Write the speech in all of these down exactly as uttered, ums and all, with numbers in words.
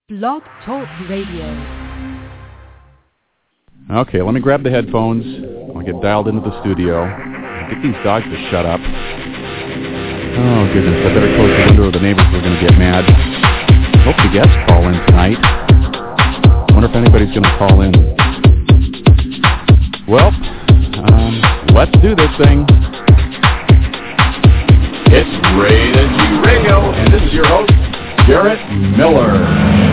Blog Talk Radio. Okay, let me grab the headphones. I'll get dialed into the studio. Get these dogs to shut up. Oh, goodness, I better close the window or the neighbors are going to get mad. Hope the guests call in tonight. Wonder if anybody's going to call in. Well, um, let's do this thing. It's Rated G Radio, and this is your host, Garrett Miller.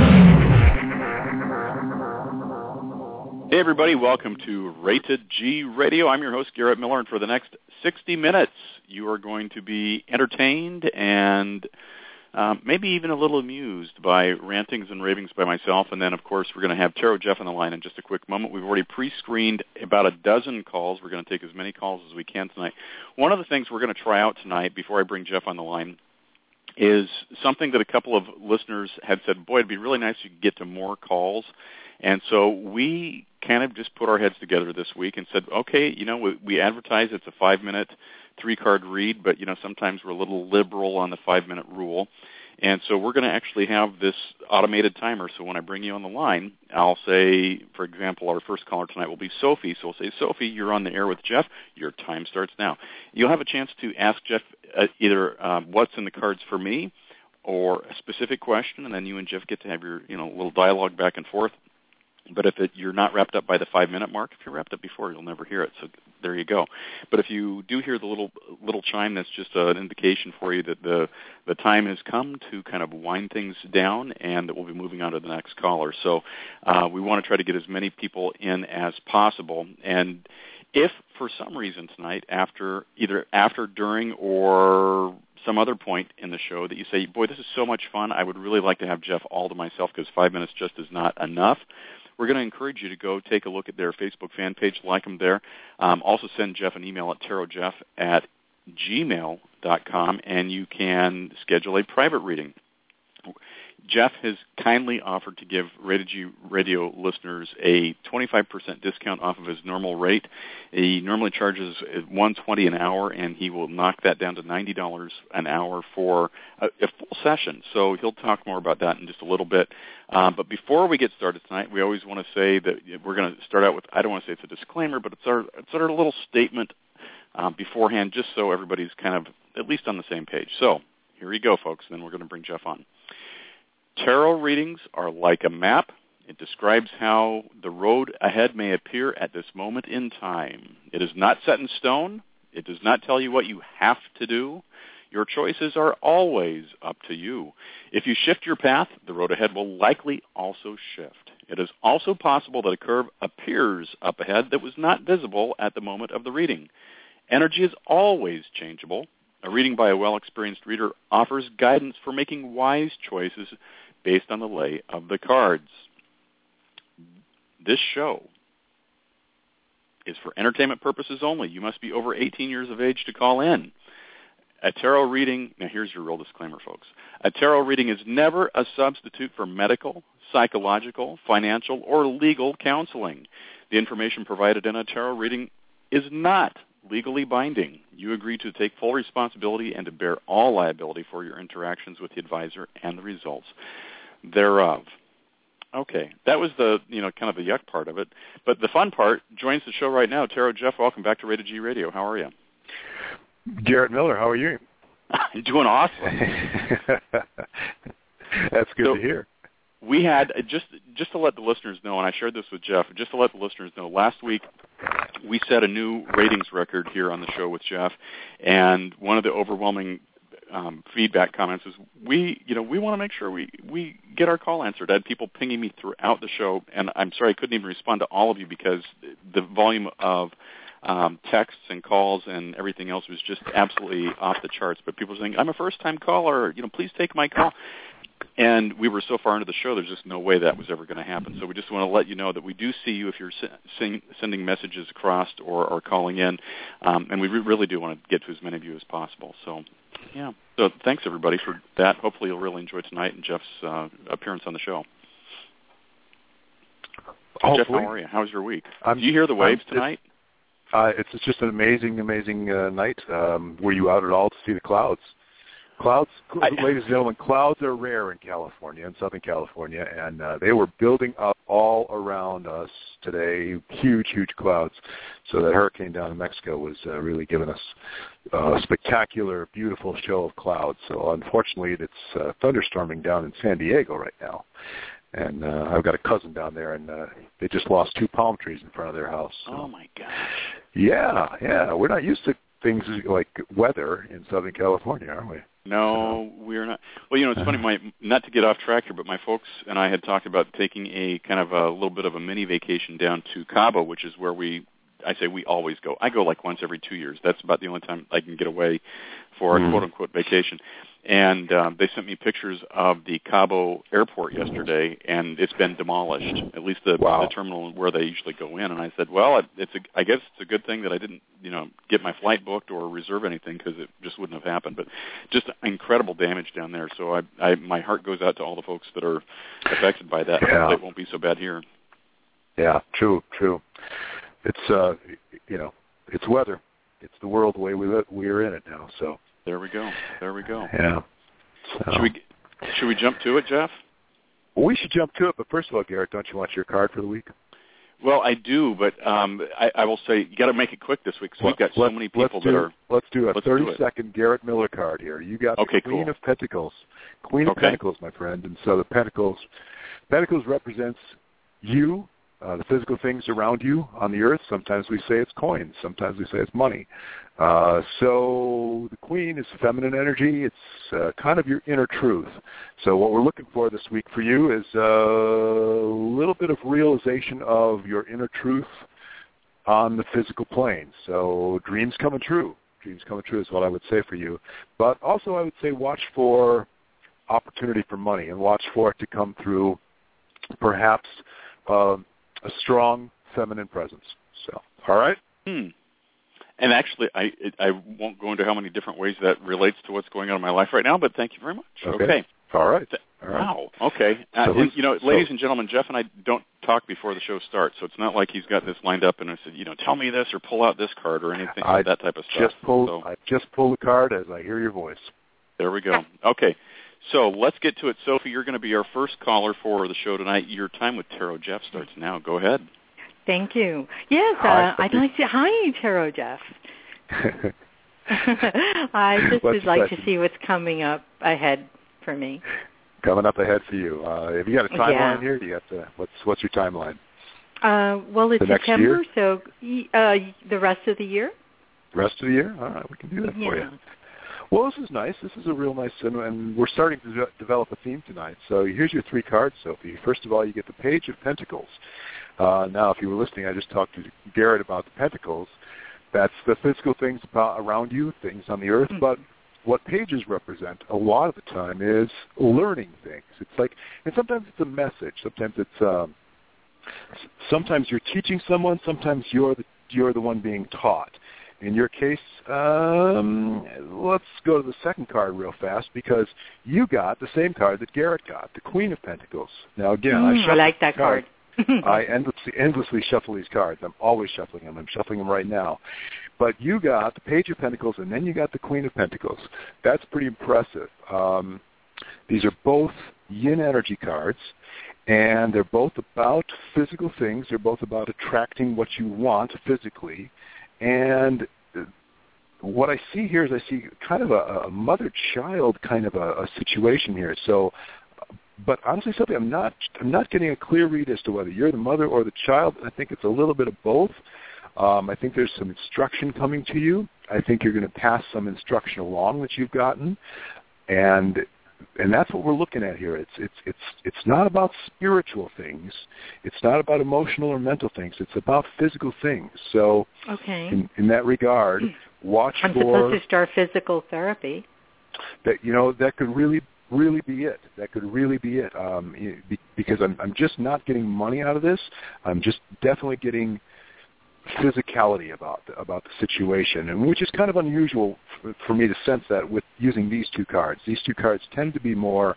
Hey everybody, welcome to Rated G Radio. I'm your host, Garrett Miller, and for the next sixty minutes, you are going to be entertained and um, maybe even a little amused by rantings and ravings by myself. And then, of course, we're going to have Tarot Jeff on the line in just a quick moment. We've already pre-screened about a dozen calls. We're going to take as many calls as we can tonight. One of the things we're going to try out tonight, before I bring Jeff on the line, is something that a couple of listeners had said, boy, it'd be really nice if you could get to more calls. And so we kind of just put our heads together this week and said, okay, you know, we, we advertise it's a five-minute, three-card read, but, you know, sometimes we're a little liberal on the five-minute rule. And so we're going to actually have this automated timer. So when I bring you on the line, I'll say, for example, our first caller tonight will be Sophie. So we'll say, Sophie, you're on the air with Jeff. Your time starts now. You'll have a chance to ask Jeff uh, either uh, what's in the cards for me or a specific question, and then you and Jeff get to have your, you know, little dialogue back and forth. But if it, you're not wrapped up by the five-minute mark, if you're wrapped up before, you'll never hear it. So there you go. But if you do hear the little little chime, that's just an indication for you that the the time has come to kind of wind things down and that we'll be moving on to the next caller. So uh, we want to try to get as many people in as possible. And if for some reason tonight, after either after, during, or some other point in the show that you say, boy, this is so much fun, I would really like to have Jeff all to myself because five minutes just is not enough, we're going to encourage you to go take a look at their Facebook fan page, like them there. Um, also send Jeff an email at tarotjeff at gmail dot com, and you can schedule a private reading. Jeff has kindly offered to give Rated G Radio listeners a twenty-five percent discount off of his normal rate. He normally charges one hundred twenty dollars an hour, and he will knock that down to ninety dollars an hour for a, a full session. So he'll talk more about that in just a little bit. Um, but before we get started tonight, we always want to say that we're going to start out with, I don't want to say it's a disclaimer, but it's our, it's our little statement um, beforehand, just so everybody's kind of at least on the same page. So here we go, folks, and then we're going to bring Jeff on. Tarot readings are like a map. It describes how the road ahead may appear at this moment in time. It is not set in stone. It does not tell you what you have to do. Your choices are always up to you. If you shift your path, the road ahead will likely also shift. It is also possible that a curve appears up ahead that was not visible at the moment of the reading. Energy is always changeable. A reading by a well-experienced reader offers guidance for making wise choices based on the lay of the cards. This show is for entertainment purposes only. You must be over eighteen years of age to call in. A tarot reading, now here's your real disclaimer, folks. A tarot reading is never a substitute for medical, psychological, financial, or legal counseling. The information provided in a tarot reading is not legally binding. You agree to take full responsibility and to bear all liability for your interactions with the advisor and the results thereof. Okay, that was the, you know, kind of the yuck part of it. But the fun part joins the show right now. Tarot Jeff, welcome back to Rated G Radio. How are you? Garrett Miller, how are you? I'm doing awesome. That's good so, to hear. We had, just just to let the listeners know, and I shared this with Jeff, just to let the listeners know, last week we set a new ratings record here on the show with Jeff, and one of the overwhelming um, feedback comments is we, you know, we want to make sure we, we get our call answered. I had people pinging me throughout the show, and I'm sorry I couldn't even respond to all of you because the volume of um, texts and calls and everything else was just absolutely off the charts. But people were saying, I'm a first-time caller, you know, please take my call. And we were so far into the show, there's just no way that was ever going to happen. So we just want to let you know that we do see you if you're sing, sending messages across or, or calling in, um, and we re- really do want to get to as many of you as possible. So, yeah. So thanks, everybody, for that. Hopefully you'll really enjoy tonight and Jeff's uh, appearance on the show. Hopefully. Jeff, how are you? How's your week? I'm, Did you hear the waves I'm, tonight? Uh, it's just an amazing, amazing uh, night. Um, were you out at all to see the clouds? Clouds, I, ladies and gentlemen, clouds are rare in California, in Southern California, and uh, they were building up all around us today, huge, huge clouds. So that hurricane down in Mexico was uh, really giving us a spectacular, beautiful show of clouds. So unfortunately, it's uh, thunderstorming down in San Diego right now. And uh, I've got a cousin down there, and uh, they just lost two palm trees in front of their house. So. Oh, my gosh. Yeah, yeah. We're not used to things like weather in Southern California, are we? No, we're not. Well, you know, it's funny. My not to get off track here, but my folks and I had talked about taking a kind of a little bit of a mini vacation down to Cabo, which is where we. I say we always go. I go like once every two years. That's about the only time I can get away for a mm. quote-unquote vacation. And um, they sent me pictures of the Cabo airport yesterday, and it's been demolished, at least the, wow. the terminal where they usually go in. And I said, well, it's a, I guess it's a good thing that I didn't, you know, get my flight booked or reserve anything because it just wouldn't have happened. But just incredible damage down there. So I, I, my heart goes out to all the folks that are affected by that. Yeah. It won't be so bad here. Yeah, true, true. It's, uh, you know, it's weather. It's the world the way we live. We're in it now, so. There we go. There we go. Yeah. So. Should we should we jump to it, Jeff? Well, we should jump to it, but first of all, Garrett, don't you want your card for the week? Well, I do, but um, I, I will say you got to make it quick this week because we've got so many people do, that are. Let's do a thirty-second Garrett Miller card here. You got okay, the Queen cool. of Pentacles. Queen okay. of Pentacles, my friend. And so the Pentacles, Pentacles represents you. Uh, the physical things around you on the earth. Sometimes we say it's coins. Sometimes we say it's money. Uh, so the Queen is feminine energy. It's uh, kind of your inner truth. So what we're looking for this week for you is a little bit of realization of your inner truth on the physical plane. So dreams coming true. Dreams coming true is what I would say for you. But also I would say watch for opportunity for money and watch for it to come through perhaps um, a strong feminine presence. So, all right? Hmm. And actually, I it, I won't go into how many different ways that relates to what's going on in my life right now, but thank you very much. Okay. okay. All right. All right. Wow. Okay. Uh, so and, you know, so, ladies and gentlemen, Jeff and I don't talk before the show starts, so it's not like he's got this lined up and I said, you know, tell me this or pull out this card or anything, I that type of stuff. Just pull, so, I just pull the card as I hear your voice. There we go. Okay. So let's get to it. Sophie, you're going to be our first caller for the show tonight. Your time with Tarot Jeff starts now. Go ahead. Thank you. Yes, Hi, uh, I'd like to. Hi, Tarot Jeff. I just What's would like question? to see what's coming up ahead for me. Coming up ahead for you. Uh, have you got a timeline yeah. here? Do you got to, what's what's your timeline? Uh, well, it's the next September, year? so uh, the rest of the year. Rest of the year? All right, we can do that yeah. for you. Well, this is nice. This is a real nice, and we're starting to de- develop a theme tonight. So here's your three cards, Sophie. First of all, you get the Page of Pentacles. Uh, now, if you were listening, I just talked to Garrett about the Pentacles. That's the physical things about around you, things on the earth. Mm-hmm. But what pages represent a lot of the time is learning things. It's like, and sometimes it's a message. Sometimes it's, um, sometimes you're teaching someone. Sometimes you're the you're the one being taught. In your case, um, let's go to the second card real fast because you got the same card that Garrett got, the Queen of Pentacles. Now, again, mm, I, I like that card. I endlessly, endlessly shuffle these cards. I'm always shuffling them. I'm shuffling them right now. But you got the Page of Pentacles, and then you got the Queen of Pentacles. That's pretty impressive. Um, these are both yin energy cards, and they're both about physical things. They're both about attracting what you want physically. And what I see here is I see kind of a, a mother-child kind of a, a situation here. So, but honestly, Sophie, I'm not I'm not getting a clear read as to whether you're the mother or the child. I think it's a little bit of both. Um, I think there's some instruction coming to you. I think you're going to pass some instruction along that you've gotten, and and that's what we're looking at here. It's it's it's it's not about spiritual things. It's not about emotional or mental things. It's about physical things. So, okay. in, in that regard, watch I'm for. I'm supposed to start physical therapy. That you know that could really. really be it. That could really be it. Um, because I'm, I'm just not getting money out of this. I'm just definitely getting physicality about the, about the situation, and which is kind of unusual for, for me to sense that with using these two cards. These two cards tend to be more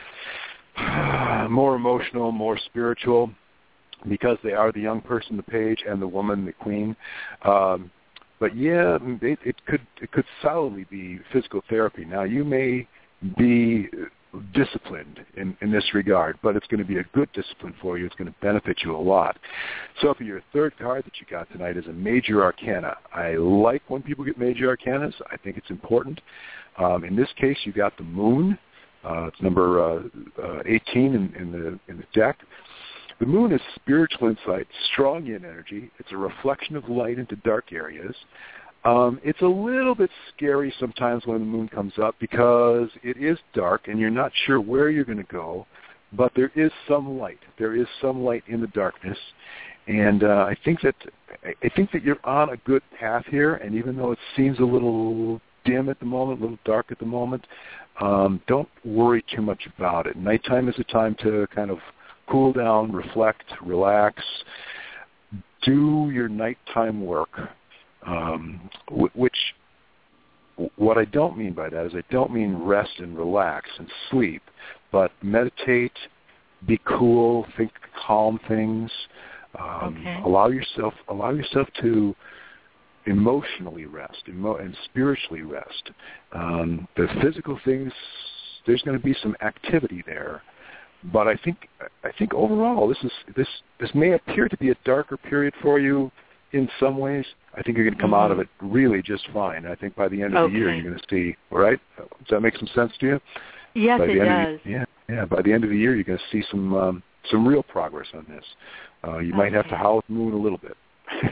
more emotional, more spiritual, because they are the young person, the page, and the woman, the queen. Um, but yeah, it, it could it could solidly be physical therapy. Now, you may be disciplined in, in this regard, but it's going to be a good discipline for you. It's going to benefit you a lot. So for your third card that you got tonight is a major arcana. I like when people get major arcanas. I think it's important. Um, in this case, you got the moon. Uh, it's number uh, uh, eighteen in, in the in the deck. The moon is spiritual insight, strong yin energy. It's a reflection of light into dark areas. Um, it's a little bit scary sometimes when the moon comes up because it is dark and you're not sure where you're going to go, but there is some light. There is some light in the darkness, and uh, I think that I think that you're on a good path here. And even though it seems a little dim at the moment, a little dark at the moment, um, don't worry too much about it. Nighttime is a time to kind of cool down, reflect, relax, do your nighttime work. Um, which, what I don't mean by that is I don't mean rest and relax and sleep, but meditate, be cool, think calm things, um, okay. allow yourself allow yourself to emotionally rest emo- and spiritually rest. Um, the physical things, there's going to be some activity there, but I think I think overall this is this this may appear to be a darker period for you in some ways. I think you're going to come mm-hmm. out of it really just fine. I think by the end of okay. the year, you're going to see, right? Does that make some sense to you? Yes, by it the end does. Of the, yeah, yeah. By the end of the year, you're going to see some um, some real progress on this. Uh, you okay. might have to howl at the moon a little bit.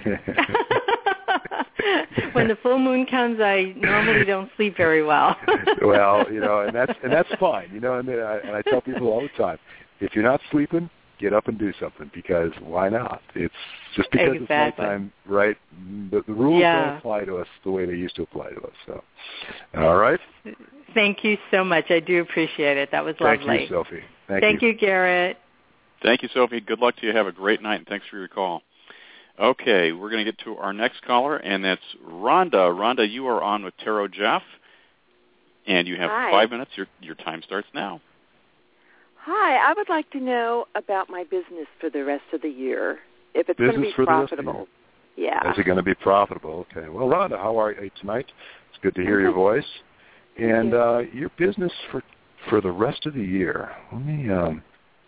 When the full moon comes, I normally don't sleep very well. Well, you know, and that's and that's fine. You know, and I, and I tell people all the time, if you're not sleeping, get up and do something, because why not? It's just because exactly. it's nighttime, right? The, the rules yeah. don't apply to us the way they used to apply to us. So, all right. Thank you so much. I do appreciate it. That was Thank lovely. Thank you, Sophie. Thank, Thank you. you, Garrett. Thank you, Sophie. Good luck to you. Have a great night, and thanks for your call. Okay, we're going to get to our next caller, and that's Rhonda. Rhonda, you are on with Tarot Jeff, and you have Hi. five minutes. Your your time starts now. Hi, I would like to know about my business for the rest of the year, if it's business going to be for profitable. The rest of the year. Yeah. Is it going to be profitable? Okay. Well, Rhonda, how are you tonight? It's good to hear your voice. And you. uh, your business for for the rest of the year. Let me. Um,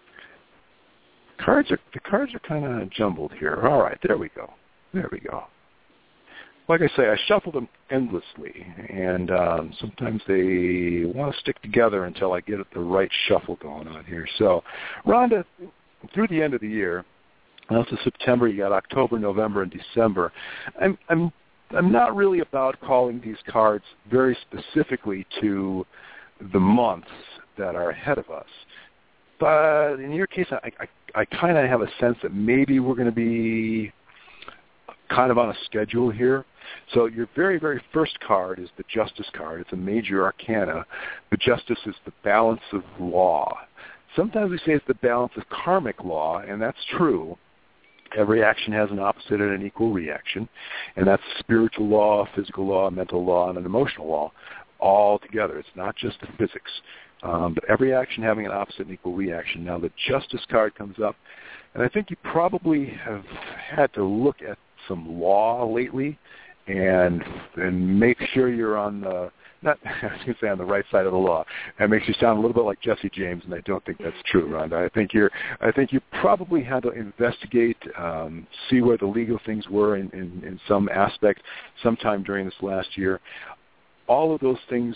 cards are the cards are kind of jumbled here. All right, there we go. There we go. Like I say, I shuffled them endlessly, and um, sometimes they want to stick together until I get the right shuffle going on here. So, Rhonda, through the end of the year, now to September, you got October, November, and December. I'm I'm I'm not really about calling these cards very specifically to the months that are ahead of us. But in your case, I, I, I kind of have a sense that maybe we're going to be kind of on a schedule here. So your very, very first card is the Justice card. It's a major arcana. The Justice is the balance of law. Sometimes we say it's the balance of karmic law, and that's true. Every action has an opposite and an equal reaction, and that's spiritual law, physical law, mental law, and an emotional law all together. It's not just the physics. Um, but every action having an opposite and equal reaction. Now the Justice card comes up, and I think you probably have had to look at some law lately and and make sure you're on the, not I was going to say on the right side of the law. That makes you sound a little bit like Jesse James, and I don't think that's true, Rhonda. I think you're I think you probably had to investigate, um, see where the legal things were in, in, in some aspect sometime during this last year. All of those things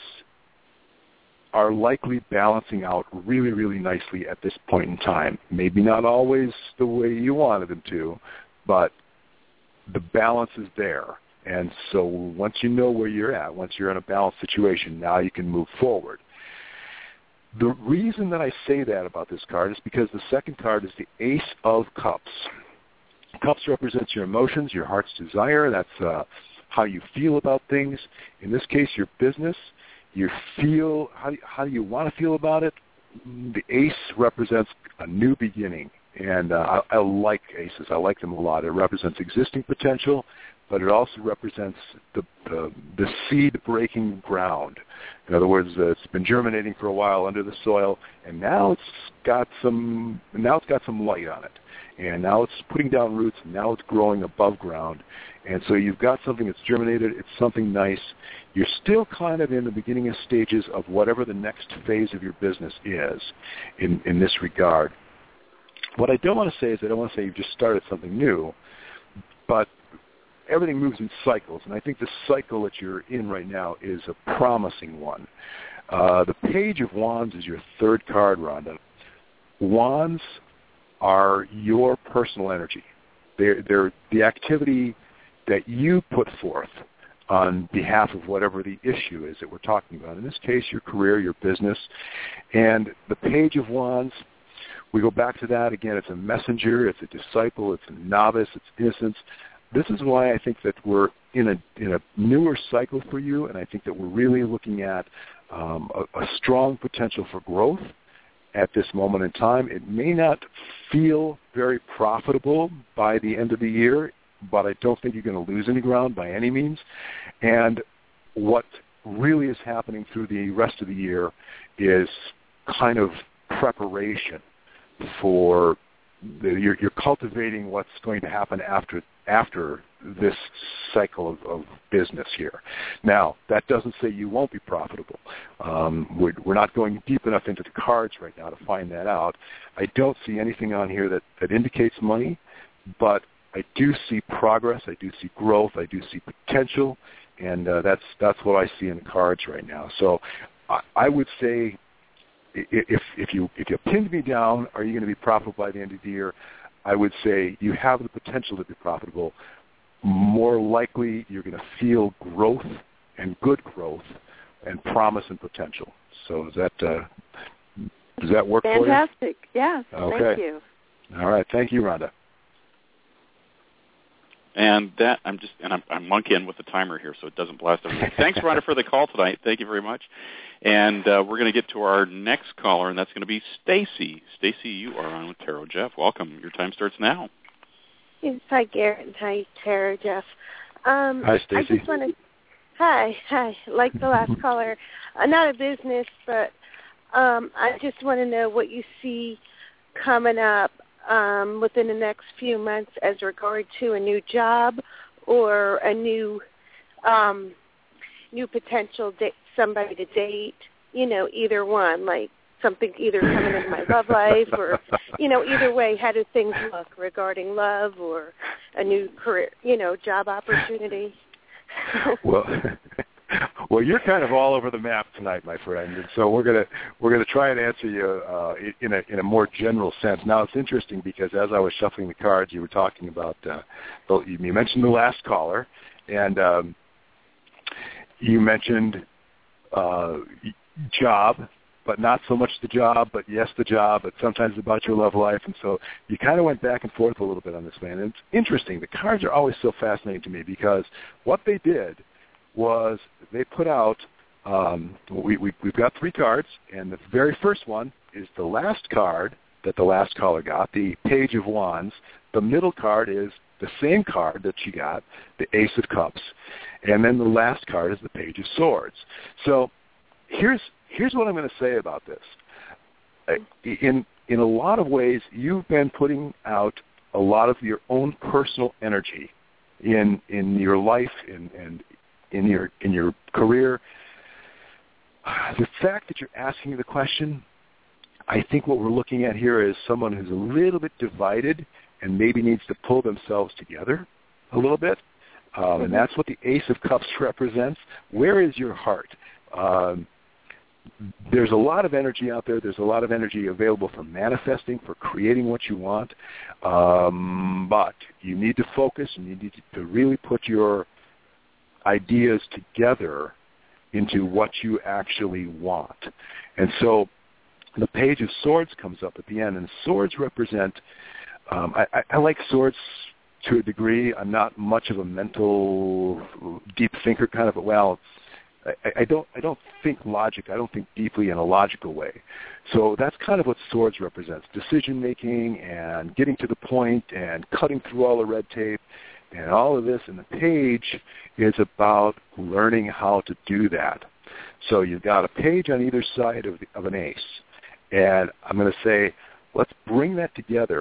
are likely balancing out really, really nicely at this point in time. Maybe not always the way you wanted them to, but the balance is there. And so once you know where you're at, once you're in a balanced situation, now you can move forward. The reason that I say that about this card is because the second card is the Ace of Cups. Cups represents your emotions, your heart's desire. That's uh, how you feel about things. In this case, your business. You feel, how do you, how do you want to feel about it? The ace represents a new beginning, and uh, I, I like aces. I like them a lot. It represents existing potential, but it also represents the, the, the seed-breaking ground. In other words, uh, it's been germinating for a while under the soil, and now it's got some now it's got some light on it. and now it's putting down roots, and now it's growing above ground. And so you've got something that's germinated. It's something nice. You're still kind of in the beginning stages of whatever the next phase of your business is in, in this regard. What I don't want to say is I don't want to say you've just started something new, but everything moves in cycles, and I think the cycle that you're in right now is a promising one. Uh, the Page of Wands is your third card, Rhonda. Wands are your personal energy. They're, they're the activity that you put forth on behalf of whatever the issue is that we're talking about. In this case, your career, your business. And the Page of Wands, we go back to that. Again, it's a messenger, it's a disciple, it's a novice, it's innocence. This is why I think that we're in a in a newer cycle for you, and I think that we're really looking at um, a, a strong potential for growth at this moment in time. It may not feel very profitable by the end of the year, but I don't think you're going to lose any ground by any means. And what really is happening through the rest of the year is kind of preparation for the, you're, you're cultivating what's going to happen after after this cycle of, of business here. Now, that doesn't say you won't be profitable. Um, we're, we're not going deep enough into the cards right now to find that out. I don't see anything on here that, that indicates money, but I do see progress. I do see growth. I do see potential, and uh, that's that's what I see in the cards right now. So I, I would say if if you if you pinned me down, are you going to be profitable by the end of the year? I would say you have the potential to be profitable. More likely, you're going to feel growth and good growth and promise and potential. So is that uh, does that work Fantastic. for you? Fantastic. Yes. Okay. Thank you. All right. Thank you, Rhonda. And that I'm just and I'm, I'm monkeying with the timer here, so it doesn't blast everything. Thanks, Rhonda, for the call tonight. Thank you very much. And uh, we're going to get to our next caller, and that's going to be Stacy. Stacy, you are on with Tarot Jeff. Welcome. Your time starts now. Yes, hi, Garrett. Hi, Tarot Jeff. Um, hi, Stacy. I just want to. Hi, hi. Like the last caller, uh, not a business, but um, I just want to know what you see coming up um, within the next few months as regard to a new job or a new um, new potential da- somebody to date. You know, either one, like something either coming into my love life or, you know, either way, how do things look regarding love or a new career, you know, job opportunity? well, well, you're kind of all over the map tonight, my friend, and so we're gonna we're gonna try and answer you uh, in a in a more general sense. Now, it's interesting because as I was shuffling the cards, you were talking about uh, you mentioned the last caller, and um, you mentioned uh, job, but not so much the job, but yes, the job, but sometimes about your love life. And so you kind of went back and forth a little bit on this, man. And it's interesting. The cards are always so fascinating to me because what they did was they put out, um, we, we, we've got three cards, and the very first one is the last card that the last caller got, the Page of Wands. The middle card is the same card that she got, the Ace of Cups. And then the last card is the Page of Swords. So here's here's what I'm going to say about this. In in a lot of ways, you've been putting out a lot of your own personal energy in in your life and and in your in your career. The fact that you're asking the question, I think what we're looking at here is someone who's a little bit divided and maybe needs to pull themselves together a little bit. Um, mm-hmm. And that's what the Ace of Cups represents. Where is your heart? Um, there's a lot of energy out there. There's a lot of energy available for manifesting, for creating what you want. Um, but you need to focus and you need to really put your ideas together into what you actually want. And so the Page of Swords comes up at the end, and swords represent, um, I, I, I like swords to a degree. I'm not much of a mental, deep thinker kind of, well, I, I don't I don't think logic. I don't think deeply in a logical way. So that's kind of what swords represents, decision-making and getting to the point and cutting through all the red tape and all of this. And the page is about learning how to do that. So you've got a page on either side of, the, of an ace. And I'm going to say, let's bring that together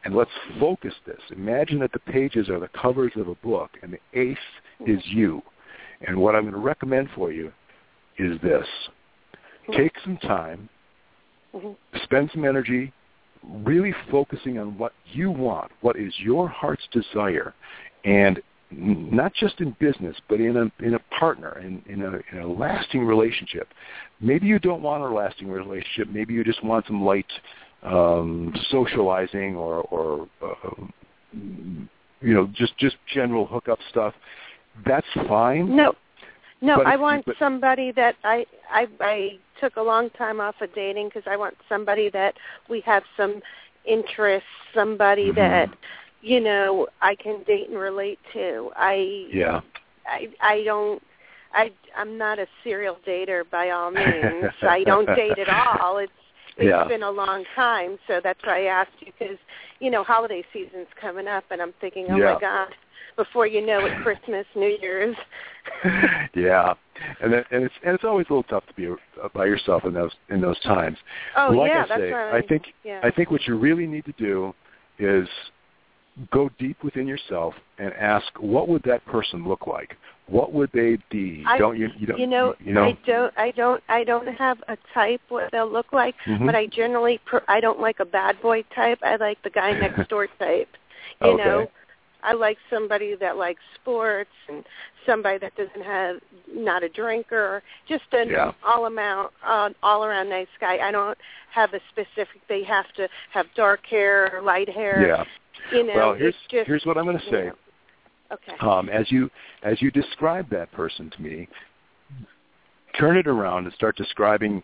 And let's focus this. Imagine that the pages are the covers of a book, and the ace is you. And what I'm going to recommend for you is this. Take some time, mm-hmm. spend some energy, really focusing on what you want, what is your heart's desire, and not just in business, but in a in a partner, in, in, a, in a lasting relationship. Maybe you don't want a lasting relationship. Maybe you just want some light um, socializing or, or uh, you know, just, just general hookup stuff. That's fine. No, no, but I if, want but, somebody that I, I I took a long time off of dating because I want somebody that we have some interest, somebody mm-hmm. that, you know, I can date and relate to. I yeah. I I don't I I'm not a serial dater by all means. I don't date at all. It's it's yeah. been a long time, so that's why I asked you because, you know, holiday season's coming up and I'm thinking, oh yeah. my God, before you know it, Christmas, New Year's. yeah. And that, and it's and it's always a little tough to be by yourself in those in those times. Oh like yeah, I that's say, right. I think yeah. I think what you really need to do is go deep within yourself and ask, what would that person look like? What would they be? I, don't you? You, don't, you know, you know. I don't. I don't. I don't have a type what they'll look like, mm-hmm. but I generally. Per, I don't like a bad boy type. I like the guy next door type. You okay. know, I like somebody that likes sports and somebody that doesn't have not a drinker. Just an yeah. all amount, uh, all around nice guy. I don't have a specific. They have to have dark hair or light hair. Yeah. You know, well, here's it's just, here's what I'm going to say. Know. Okay. Um, as you as you describe that person to me, turn it around and start describing.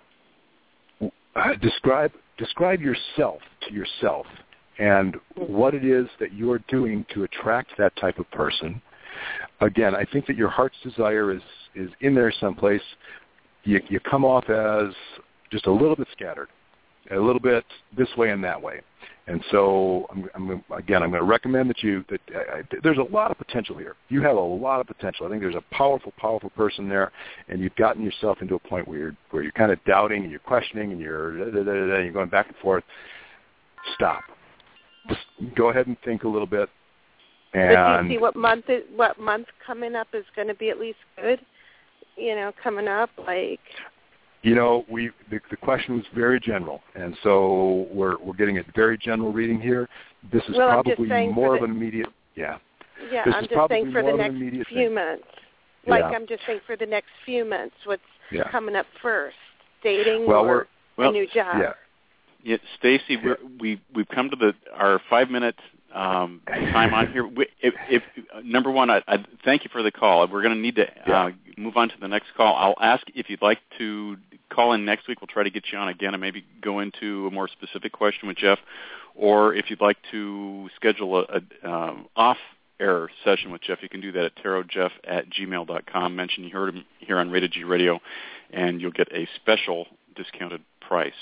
Uh, describe describe yourself to yourself and what it is that you are doing to attract that type of person. Again, I think that your heart's desire is is in there someplace. You you come off as just a little bit scattered, a little bit this way and that way. And so, I'm, I'm, again, I'm going to recommend that you, that uh, there's a lot of potential here. You have a lot of potential. I think there's a powerful, powerful person there, and you've gotten yourself into a point where you're, where you're kind of doubting and you're questioning and you're, da, da, da, da, and you're going back and forth. Stop. Just go ahead and think a little bit. And but do you see what month, is, what month coming up is going to be at least good? You know, coming up, like... You know, we the, the question was very general, and so we're we're getting a very general reading here. This is well, probably more of an immediate, yeah. Yeah, this I'm is just saying for the next few thing. months. Like yeah. I'm just saying for the next few months, what's yeah. coming up first? Dating well, or we're, well, a new job? Yeah. Yeah, Stacy, we're, we we've come to the our five minute um, time on here. We, if, if number one, I, I thank you for the call. We're going to need to yeah. uh, move on to the next call. I'll ask if you'd like to call in next week. We'll try to get you on again and maybe go into a more specific question with Jeff, or if you'd like to schedule a, a um, off-air session with Jeff, you can do that at tarotjeff at gmail dot com. Mention you heard him here on Rated G Radio, and you'll get a special discounted price.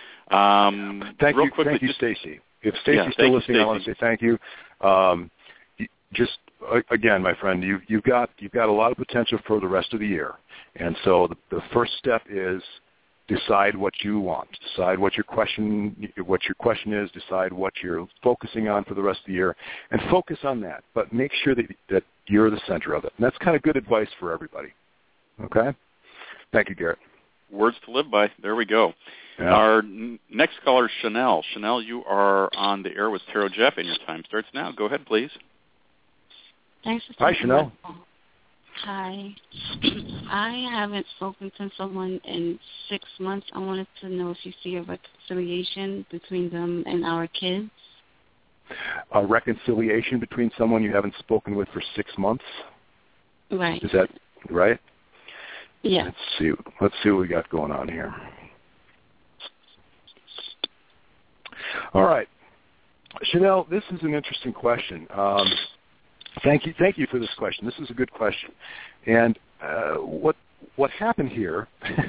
Um, thank real you, quickly, thank you, just, Stacy. If Stacy's yeah, still you, listening, Stacey. I want to say thank you. Um, just again, my friend, you, you've got you've got a lot of potential for the rest of the year, and so the, the first step is decide what you want. Decide what your question what your question is. Decide what you're focusing on for the rest of the year, and focus on that. But make sure that that you're the center of it. And that's kind of good advice for everybody. Okay. Thank you, Garrett. Words to live by. There we go. Yeah. Our n- next caller is Chanel. Chanel, you are on the air with Tarot Jeff, and your time starts now. Go ahead, please. Thanks for Hi, Chanel. Hi. I haven't spoken to someone in six months. I wanted to know if you see a reconciliation between them and our kids. A reconciliation between someone you haven't spoken with for six months? Right. Is that right? Yeah. Let's see. Let's see what we got going on here. All right, Chanel. This is an interesting question. Um, thank you. Thank you for this question. This is a good question. And uh, what what happened here?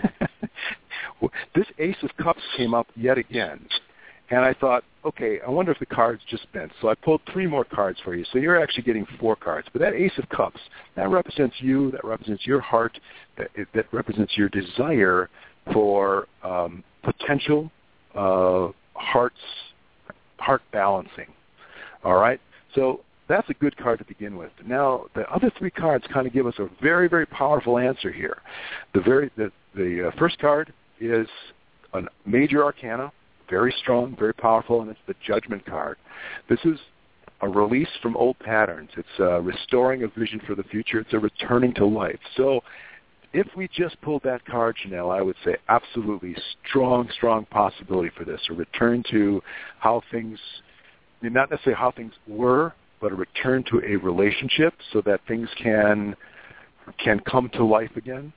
This Ace of Cups came up yet again, and I thought, okay, I wonder if the card's just bent. So I pulled three more cards for you. So you're actually getting four cards. But that Ace of Cups, that represents you. That represents your heart. That, that represents your desire for um, potential uh, heart's heart balancing. All right? So that's a good card to begin with. Now, the other three cards kind of give us a very, very powerful answer here. The very the, the uh, first card is a major arcana, very strong, very powerful, and it's the Judgment card. This is a release from old patterns. It's uh, restoring a vision for the future. It's a returning to life. So if we just pulled that card, Chanel, I would say absolutely strong, strong possibility for this, a return to how things, not necessarily how things were, but a return to a relationship so that things can can come to life again.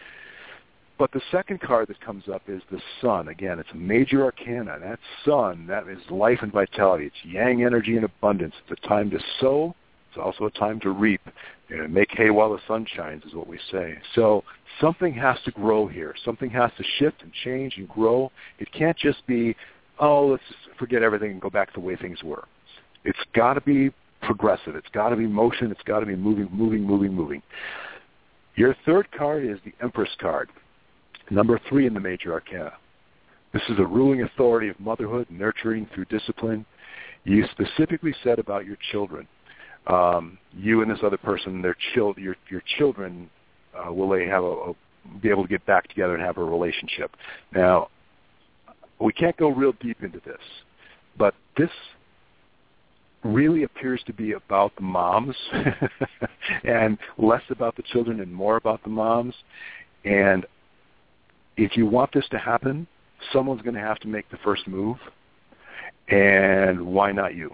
But the second card that comes up is the Sun. Again, it's a major arcana. That Sun, that is life and vitality. It's yang energy and abundance. It's a time to sow. It's also a time to reap. You know, make hay while the sun shines is what we say. So something has to grow here. Something has to shift and change and grow. It can't just be, oh, let's just forget everything and go back to the way things were. It's got to be progressive. It's got to be motion. It's got to be moving, moving, moving, moving. Your third card is the Empress card, number three in the major arcana. This is a ruling authority of motherhood, nurturing through discipline. You specifically said about your children. Um, you and this other person, their chil- your, your children, uh, will they have a, a, be able to get back together and have a relationship? Now, we can't go real deep into this, but this really appears to be about the moms and less about the children and more about the moms. And if you want this to happen, someone's going to have to make the first move, and why not you?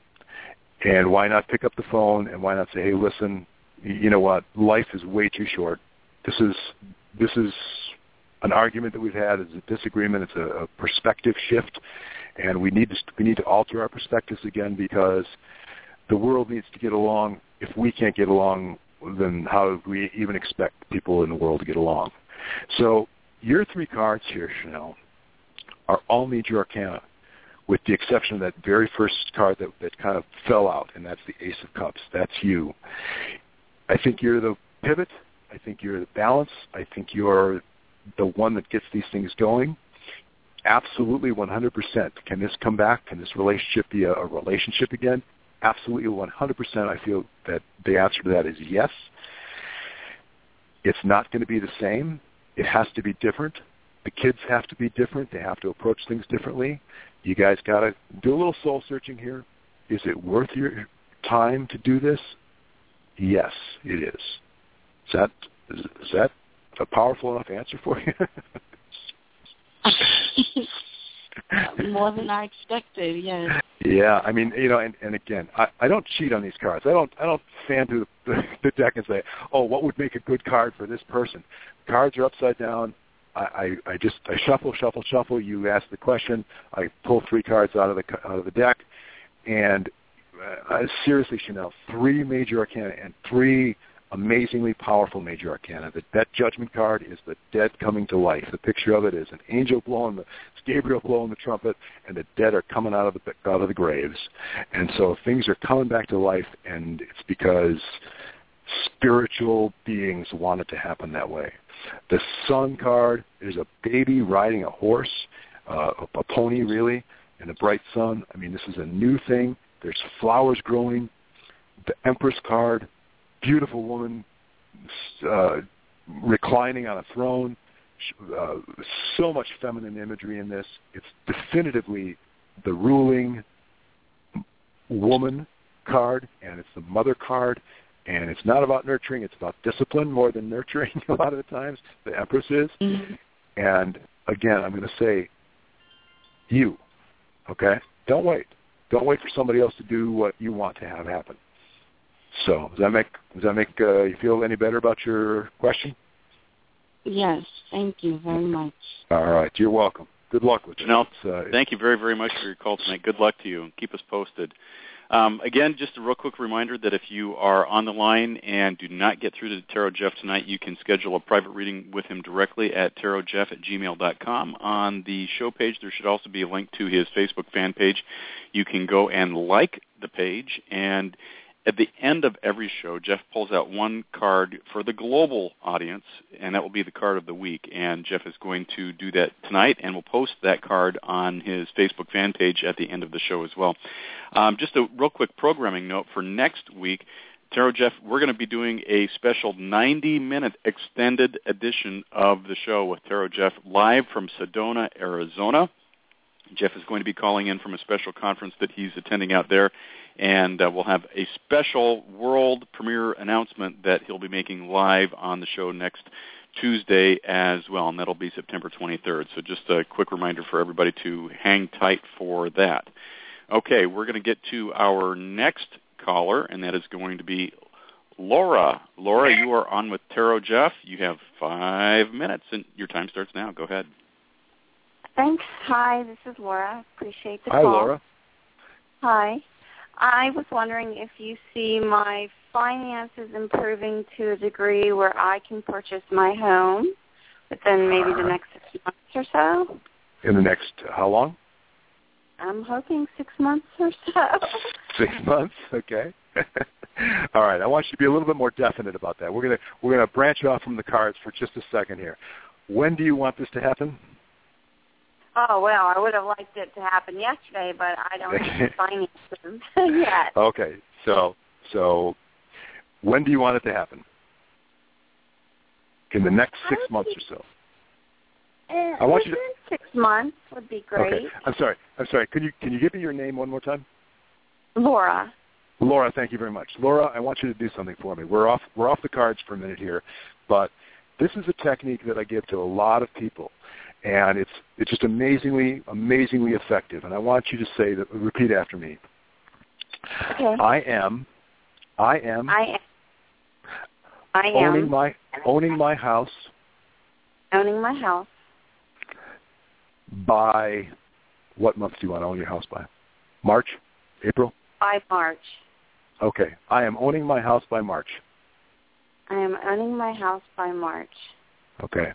And why not pick up the phone and why not say, hey, listen, you know what, life is way too short. This is this is an argument that we've had. It's a disagreement. It's a, a perspective shift, and we need to we need to alter our perspectives again because the world needs to get along. If we can't get along, then how do we even expect people in the world to get along? So your three cards here, Chanel, are all major arcana, with the exception of that very first card that, that kind of fell out, and that's the Ace of Cups. That's you. I think you're the pivot. I think you're the balance. I think you're the one that gets these things going. Absolutely one hundred percent. Can this come back? Can this relationship be a, a relationship again? Absolutely one hundred percent. I feel that the answer to that is yes. It's not going to be the same. It has to be different. The kids have to be different. They have to approach things differently. You guys got to do a little soul searching here. Is it worth your time to do this? Yes, it is. Is that is, is that a powerful enough answer for you? More than I expected, yes. Yeah, I mean, you know, and, and again, I, I don't cheat on these cards. I don't I don't fan through the, the deck and say, oh, what would make a good card for this person? Cards are upside down. I, I, I just I shuffle, shuffle, shuffle. You ask the question. I pull three cards out of the out of the deck, and uh, seriously, Chanel, three major arcana and three amazingly powerful major arcana. The Dead Judgment card is the dead coming to life. The picture of it is an angel blowing the, it's Gabriel blowing the trumpet, and the dead are coming out of the out of the graves. And so things are coming back to life, and it's because spiritual beings want it to happen that way. The Sun card is a baby riding a horse, uh, a, a pony really, in the bright sun. I mean, this is a new thing. There's flowers growing. The Empress card, beautiful woman uh, reclining on a throne. Uh, so much feminine imagery in this. It's definitively the ruling woman card, and it's the mother card. And it's not about nurturing. It's about discipline more than nurturing a lot of the times. The Empress is. Mm-hmm. And, again, I'm going to say you, okay? Don't wait. Don't wait for somebody else to do what you want to have happen. So does that make does that make uh, you feel any better about your question? Yes. Thank you very much. All right. You're welcome. Good luck with it. Janelle, uh, thank you very, very much for your call tonight. Good luck to you, and keep us posted. Um, again, just a real quick reminder that if you are on the line and do not get through to Tarot Jeff tonight, you can schedule a private reading with him directly at tarot jeff at gmail dot com. On the show page, there should also be a link to his Facebook fan page. You can go and like the page, and at the end of every show, Jeff pulls out one card for the global audience, and that will be the card of the week. And Jeff is going to do that tonight, and we'll post that card on his Facebook fan page at the end of the show as well. Um, just a real quick programming note for next week. Tarot Jeff, we're going to be doing a special ninety-minute extended edition of the show with Tarot Jeff live from Sedona, Arizona. Jeff is going to be calling in from a special conference that he's attending out there, and uh, we'll have a special world premiere announcement that he'll be making live on the show next Tuesday as well, and that'll be September twenty-third. So just a quick reminder for everybody to hang tight for that. Okay, we're going to get to our next caller, and that is going to be Laura. Laura, you are on with Tarot Jeff. You have five minutes, and your time starts now. Go ahead. Thanks. Hi, this is Laura. Appreciate the Hi, call. Hi, Laura. Hi. I was wondering if you see my finances improving to a degree where I can purchase my home within maybe the next six months or so. In the next, how long? I'm hoping six months or so. Six months, okay. All right, I want you to be a little bit more definite about that. We're gonna we're gonna branch off from the cards for just a second here. When do you want this to happen? Oh, well, I would have liked it to happen yesterday, but I don't have the finances yet. Okay, so so when do you want it to happen? In the next six months or so. Uh, I want you to six months would be great. Okay, I'm sorry. I'm sorry. Can you can you give me your name one more time? Laura. Laura, thank you very much. Laura, I want you to do something for me. We're off we're off the cards for a minute here, but this is a technique that I give to a lot of people. And it's it's just amazingly, amazingly effective. And I want you to say that. Repeat after me. Okay. I am, I am, I am, I owning am my owning my house. Owning my house. By what month do you want to own your house by? March, April. By March. Okay. I am owning my house by March. I am owning my house by March. Okay.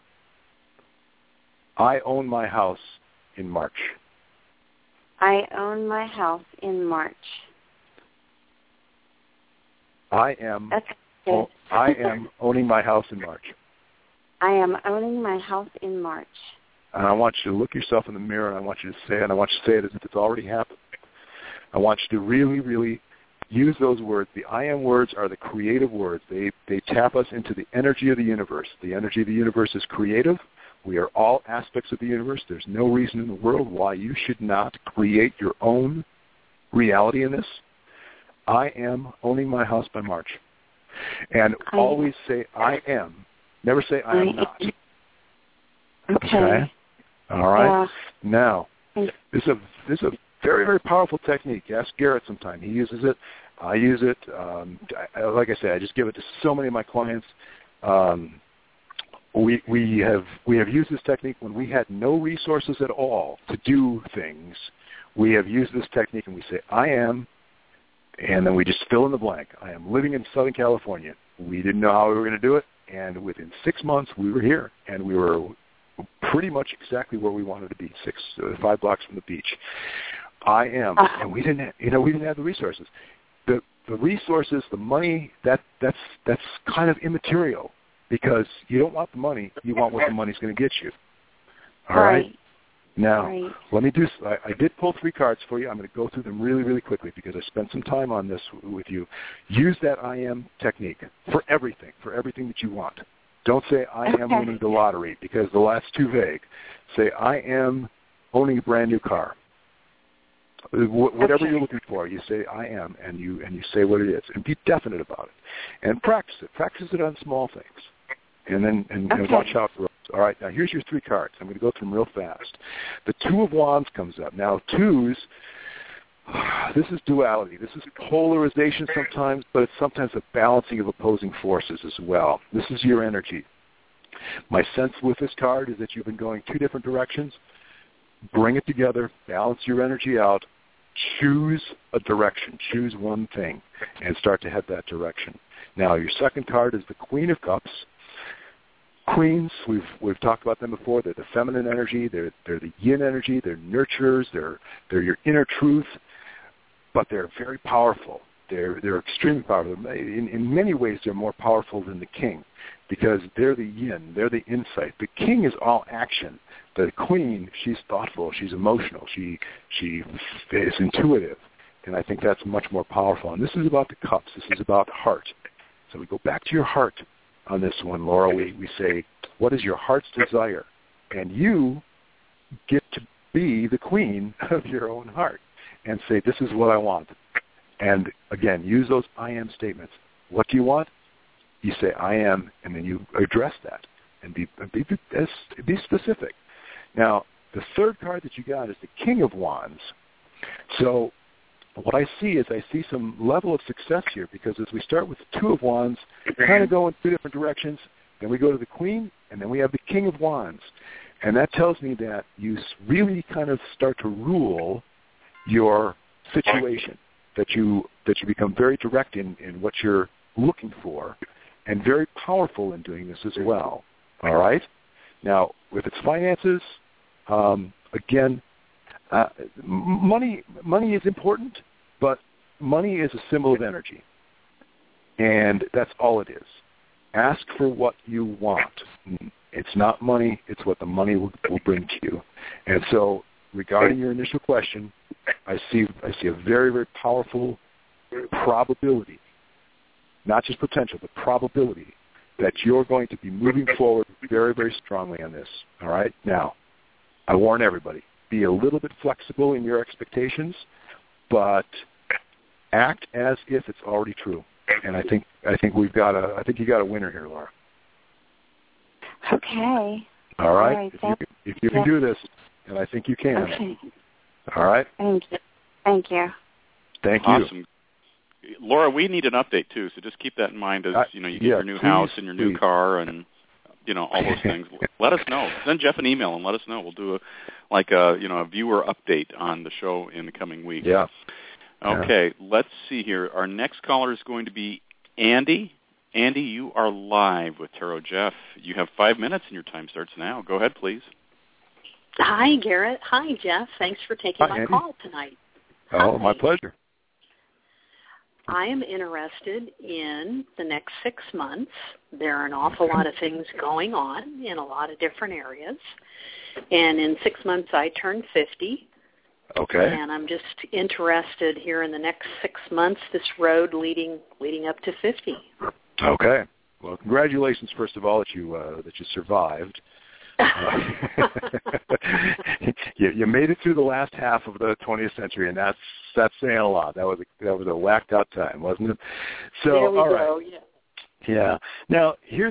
I own my house in March. I own my house in March. I am. That's good. Oh, I am owning my house in March. I am owning my house in March. And I want you to look yourself in the mirror, and I want you to say it, and I want you to say it as if it's already happened. I want you to really, really use those words. The I am words are the creative words. They they tap us into the energy of the universe. The energy of the universe is creative. We are all aspects of the universe. There's no reason in the world why you should not create your own reality in this. I am owning my house by March. And I always say I am. Never say I am not. Okay. Okay? All right? Yeah. Now, this is a this is a very, very powerful technique. Ask Garrett sometime. He uses it. I use it. Um, I, like I said, I just give it to so many of my clients. Um, we we have we have used this technique when we had no resources at all to do things. We have used this technique and we say, I am, and then we just fill in the blank. I am living in Southern California. We didn't know how we were going to do it, and within six months we were here, and we were pretty much exactly where we wanted to be, six, uh, five blocks from the beach. I am, and we didn't, have, you know, we didn't have the resources. The the resources, the money, that that's that's kind of immaterial because you don't want the money, you want what the money's going to get you. All right. right? Now, right. let me do. I, I did pull three cards for you. I'm going to go through them really, really quickly because I spent some time on this with you. Use that I am technique for everything, for everything that you want. Don't say I am okay. winning the lottery because the last too vague. Say I am owning a brand new car. Whatever okay. you're looking for, you say I am, and you and you say what it is, and be definite about it, and practice it. Practice it on small things, and then and, okay. and watch out for. All right, now here's your three cards. I'm going to go through them real fast. The Two of Wands comes up. Now twos, this is duality. This is polarization sometimes, but it's sometimes a balancing of opposing forces as well. This is your energy. My sense with this card is that you've been going two different directions. Bring it together, balance your energy out, choose a direction, choose one thing, and start to head that direction. Now, your second card is the Queen of Cups. Queens, we've we've talked about them before. They're the feminine energy. They're they're the yin energy. They're nurturers. They're they're your inner truth, but they're very powerful. They're they're extremely powerful. In, in many ways, they're more powerful than the king because they're the yin, they're the insight. The king is all action. The queen, she's thoughtful, she's emotional, she she is intuitive, and I think that's much more powerful. And this is about the cups. This is about heart. So we go back to your heart on this one, Laura. We we say, what is your heart's desire? And you get to be the queen of your own heart and say, this is what I want. And again, use those I am statements. What do you want? You say I am, and then you address that and be be, be specific. Now, the third card that you got is the King of Wands. So what I see is I see some level of success here because as we start with the Two of Wands, we kind of go in two different directions. Then we go to the Queen, and then we have the King of Wands. And that tells me that you really kind of start to rule your situation, that you that you become very direct in, in what you're looking for and very powerful in doing this as well. All right? Now, with its finances, um, again, uh, money money is important, but money is a symbol of energy. And that's all it is. Ask for what you want. It's not money. It's what the money will, will bring to you. And so regarding your initial question, I see I see a very, very powerful probability, not just potential, but probability that you're going to be moving forward very, very strongly on this. All right? Now, I warn everybody, be a little bit flexible in your expectations, but act as if it's already true. And I think I think we've got a I think you got a winner here, Laura. Okay. All right. All right, if, you, if you can do this, and I think you can. Okay. All right. Thank you. Thank you. Thank you. Awesome. Laura, we need an update too, so just keep that in mind as uh, you know you get yeah, your new please, house and your new please. car and you know all those things. Let us know. Send Jeff an email and let us know. We'll do a like a you know a viewer update on the show in the coming week. Yeah. Okay, yeah. Let's see here. Our next caller is going to be Andy. Andy, you are live with Tarot Jeff. You have five minutes and your time starts now. Go ahead, please. Hi, Garrett. Hi, Jeff. Thanks for taking Hi, my Andy. call tonight. Oh, Hi. my pleasure. I am interested in the next six months. There are an awful lot of things going on in a lot of different areas. And in six months, I turn fifty. Okay. And I'm just interested here in the next six months, this road leading leading up to fifty. Okay. Well, congratulations, first of all, that you uh, that you survived. Uh, you, you made it through the last half of the twentieth century, and that's that's saying a lot. That was a, that was a whacked out time, wasn't it? So, there we all go. right. Yeah. Yeah. Now, here's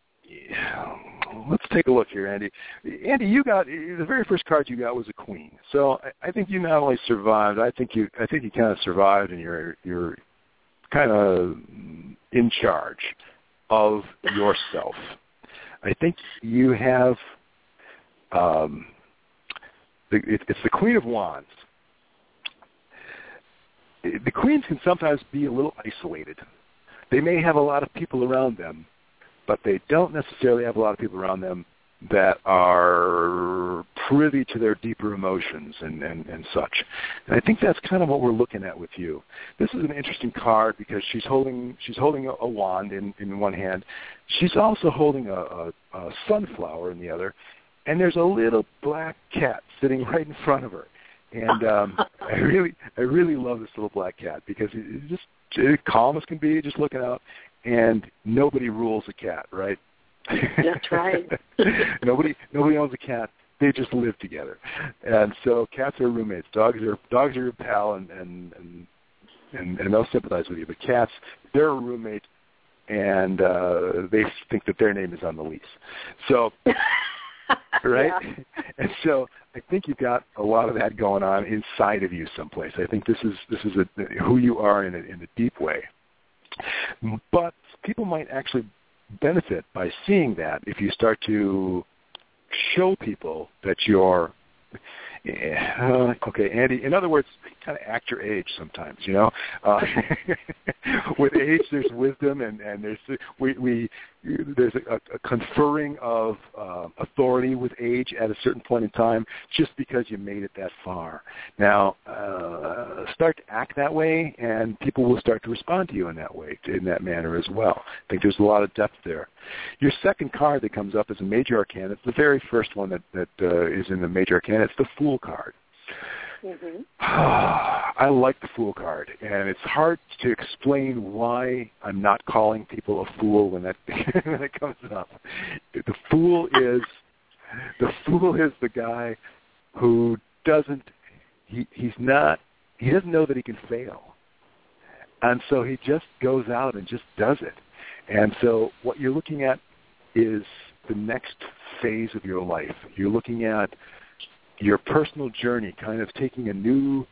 let's take a look here, Andy. Andy, you got the very first card you got was a queen. So I, I think you not only survived, I think you I think you kind of survived, and you're you're kind of in charge of yourself. I think you have um, the, it, it's the Queen of Wands. The queens can sometimes be a little isolated. They may have a lot of people around them, but they don't necessarily have a lot of people around them that are privy to their deeper emotions and, and, and such. And I think that's kind of what we're looking at with you. This is an interesting card because she's holding she's holding a, a wand in, in one hand. She's also holding a, a, a sunflower in the other, and there's a little black cat sitting right in front of her. And um, I really I really love this little black cat because it's just it's calm as can be, just looking out, and nobody rules a cat, right? That's right. nobody nobody owns a cat. They just live together, and so cats are roommates. Dogs are dogs are your pal, and and and, and, and they'll sympathize with you. But cats, they're a roommate, and uh, they think that their name is on the lease. So, right? Yeah. And so I think you've got a lot of that going on inside of you someplace. I think this is this is a, who you are in a, in a deep way. But people might actually benefit by seeing that if you start to show people that you're uh, okay, Andy. In other words, kind of act your age sometimes. You know, uh, with age there's wisdom, and and there's we we there's a, a conferring of uh, authority with age at a certain point in time just because you made it that far. Now, uh, start to act that way, and people will start to respond to you in that way, in that manner as well. I think there's a lot of depth there. Your second card that comes up is a major arcana. It's the very first one that, that uh, is in the major arcana. It's the Fool card. Mm-hmm. I like the Fool card, and it's hard to explain why I'm not calling people a fool when that when it comes up. The Fool is the Fool is the guy who doesn't he he's not he doesn't know that he can fail, and so he just goes out and just does it. And so what you're looking at is the next phase of your life. You're looking at your personal journey kind of taking a new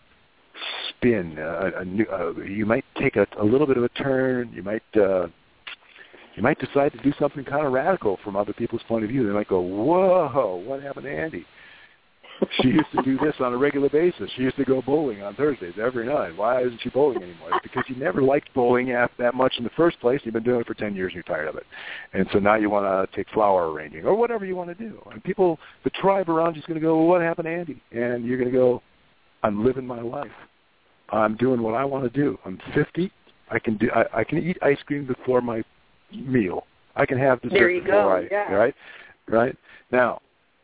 spin. Uh, a new, uh, you might take a, a little bit of a turn. You might uh, you might decide to do something kind of radical from other people's point of view. They might go, whoa, what happened to Andy? She used to do this on a regular basis. She used to go bowling on Thursdays every night. Why isn't she bowling anymore? It's because you never liked bowling that much in the first place. You've been doing it for ten years and you're tired of it. And so now you want to take flower arranging or whatever you want to do. And people, the tribe around you is going to go, well, what happened to Andy? And you're going to go, I'm living my life. I'm doing what I want to do. I'm fifty. I can do. I, I can eat ice cream before my meal. I can have dessert there you before go. I, yeah. right? Right? Now,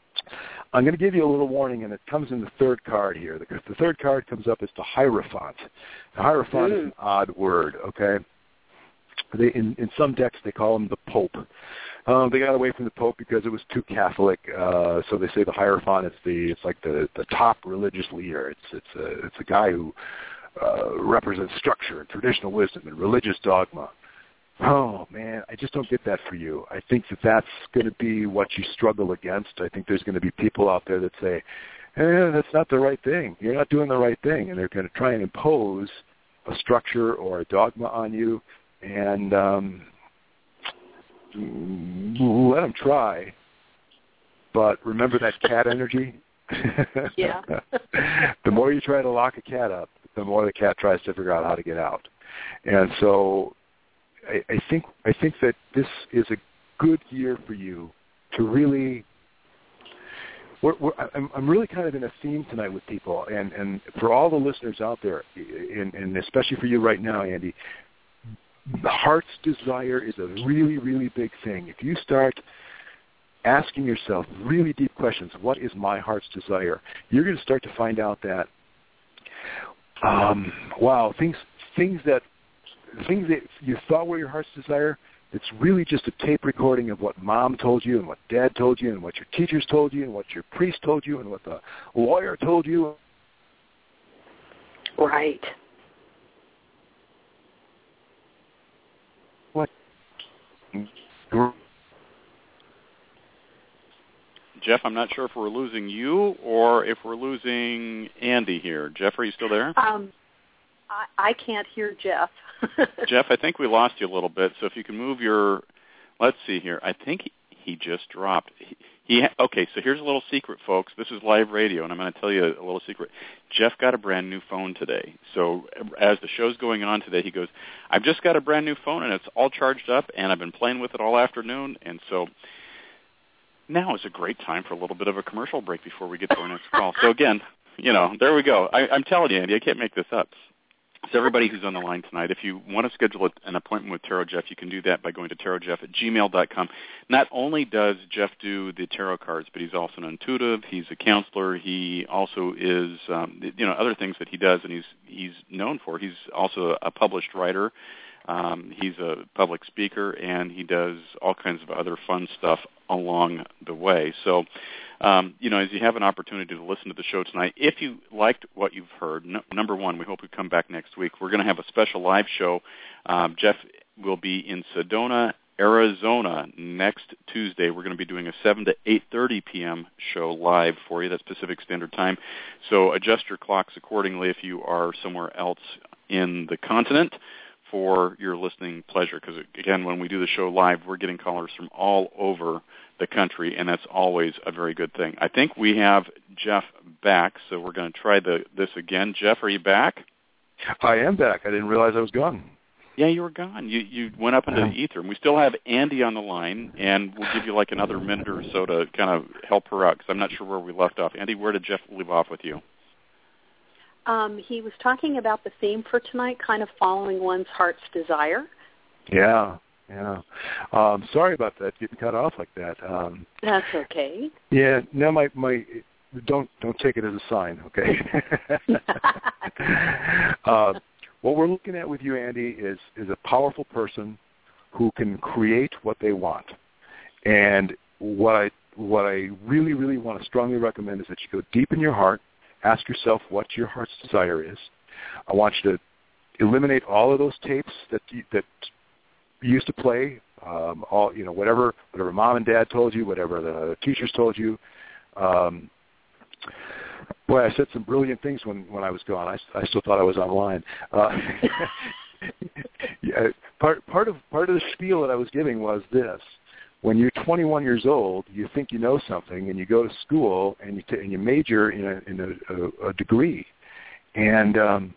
I'm going to give you a little warning, and it comes in the third card here. The, the third card comes up as the Hierophant. The Hierophant mm. is an odd word, okay? They, in, in some decks, they call him the Pope. Um, they got away from the Pope because it was too Catholic, uh, so they say the Hierophant is the it's like the, the top religious leader. It's it's a it's a guy who uh, represents structure and traditional wisdom and religious dogma. Oh, man, I just don't get that for you. I think that that's going to be what you struggle against. I think there's going to be people out there that say, eh, that's not the right thing. You're not doing the right thing. And they're going to try and impose a structure or a dogma on you. And um, let them try. But remember that cat energy? Yeah. The more you try to lock a cat up, the more the cat tries to figure out how to get out. And so I, I think I think that this is a good year for you to really. We're, we're, I'm, I'm really kind of in a theme tonight with people, and, and for all the listeners out there, and, and especially for you right now, Andy, the heart's desire is a really, really big thing. If you start asking yourself really deep questions, what is my heart's desire? You're going to start to find out that, um, wow, things things that things that you thought were your heart's desire, it's really just a tape recording of what mom told you and what dad told you and what your teachers told you and what your priest told you and what the lawyer told you. Right. What? Jeff, I'm not sure if we're losing you or if we're losing Andy here. Jeff, are you still there? Um, I, I can't hear Jeff. Jeff, I think we lost you a little bit. So if you can move your, let's see here. I think he, he just dropped. He, he okay. So here's a little secret, folks. This is live radio, and I'm going to tell you a little secret. Jeff got a brand new phone today. So as the show's going on today, he goes, "I've just got a brand new phone, and it's all charged up, and I've been playing with it all afternoon." And so now is a great time for a little bit of a commercial break before we get to our next call. So again, you know, there we go. I, I'm telling you, Andy, I can't make this up. So everybody who's on the line tonight, if you want to schedule an appointment with Tarot Jeff, you can do that by going to tarot jeff at gmail dot com. Not only does Jeff do the tarot cards, but he's also an intuitive. He's a counselor. He also is, um, you know, other things that he does, and he's he's known for. He's also a published writer. Um, he's a public speaker, and he does all kinds of other fun stuff along the way. So, um, you know, as you have an opportunity to listen to the show tonight, if you liked what you've heard, no, number one, we hope you come back next week. We're going to have a special live show. Um, Jeff will be in Sedona, Arizona next Tuesday. We're going to be doing a seven to eight thirty p.m. show live for you. That's Pacific Standard Time. So adjust your clocks accordingly if you are somewhere else in the continent for your listening pleasure, because, again, when we do the show live, we're getting callers from all over the country, and that's always a very good thing. I think we have Jeff back, so we're going to try the, this again. Jeff, are you back? I am back. I didn't realize I was gone. Yeah, you were gone. You you went up into the ether. And we still have Andy on the line, and we'll give you like another minute or so to kind of help her out, because I'm not sure where we left off. Andy, where did Jeff leave off with you? Um, he was talking about the theme for tonight, kind of following one's heart's desire. Yeah, yeah. Um, sorry about that, getting cut off like that. Um, That's okay. Yeah, no, my, my don't don't take it as a sign, okay? uh, what we're looking at with you, Andy, is is a powerful person who can create what they want. And what I what I really, really want to strongly recommend is that you go deep in your heart. Ask yourself what your heart's desire is. I want you to eliminate all of those tapes that you, that you used to play, um, all you know, whatever whatever mom and dad told you, whatever the teachers told you. Um, boy, I said some brilliant things when, when I was gone. I, I still thought I was online. Uh, yeah, part part of part of the spiel that I was giving was this. When you're twenty-one years old, you think you know something, and you go to school and you, t- and you major in a, in a, a, a degree. And um,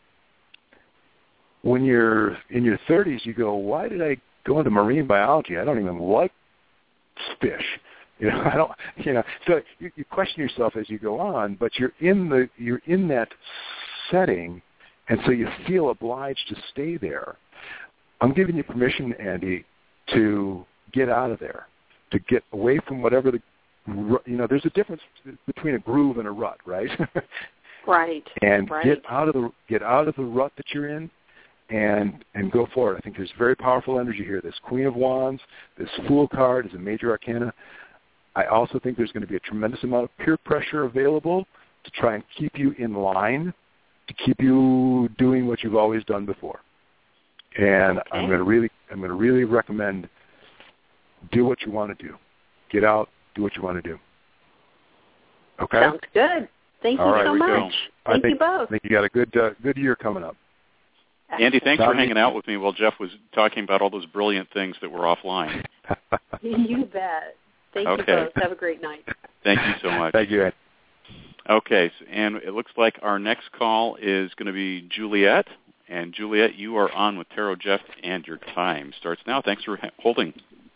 when you're in your thirties, you go, why did I go into marine biology? I don't even like fish. You know, I don't. You know, so you, you question yourself as you go on, but you're in the you're in that setting, and so you feel obliged to stay there. I'm giving you permission, Andy, to get out of there, to get away from whatever the, you know, there's a difference between a groove and a rut, right? Right. And right. get out of the get out of the rut that you're in, and and go forward. I think there's very powerful energy here. This Queen of Wands, this Fool card is a major arcana. I also think there's going to be a tremendous amount of peer pressure available to try and keep you in line, to keep you doing what you've always done before. And okay. I'm going to really I'm going to really recommend. Do what you want to do. Get out. Do what you want to do. Okay. Sounds good. Thank All you right, so much. I Thank think, you both. I think you got a good uh, good year coming up. Andy, thanks Not for hanging out with me while Jeff was talking about all those brilliant things that were offline. You bet. Thank okay. you both. Have a great night. Thank you so much. Thank you, Ed. Okay, so, and it looks like our next call is going to be Juliet. And Juliet, you are on with Tarot Jeff, and your time starts now. Thanks for ha- holding.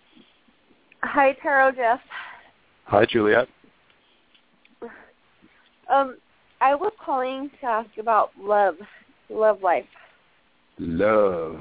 Hi, Tarot Jeff. Hi, Juliet. Um, I was calling to ask about love, love life. Love.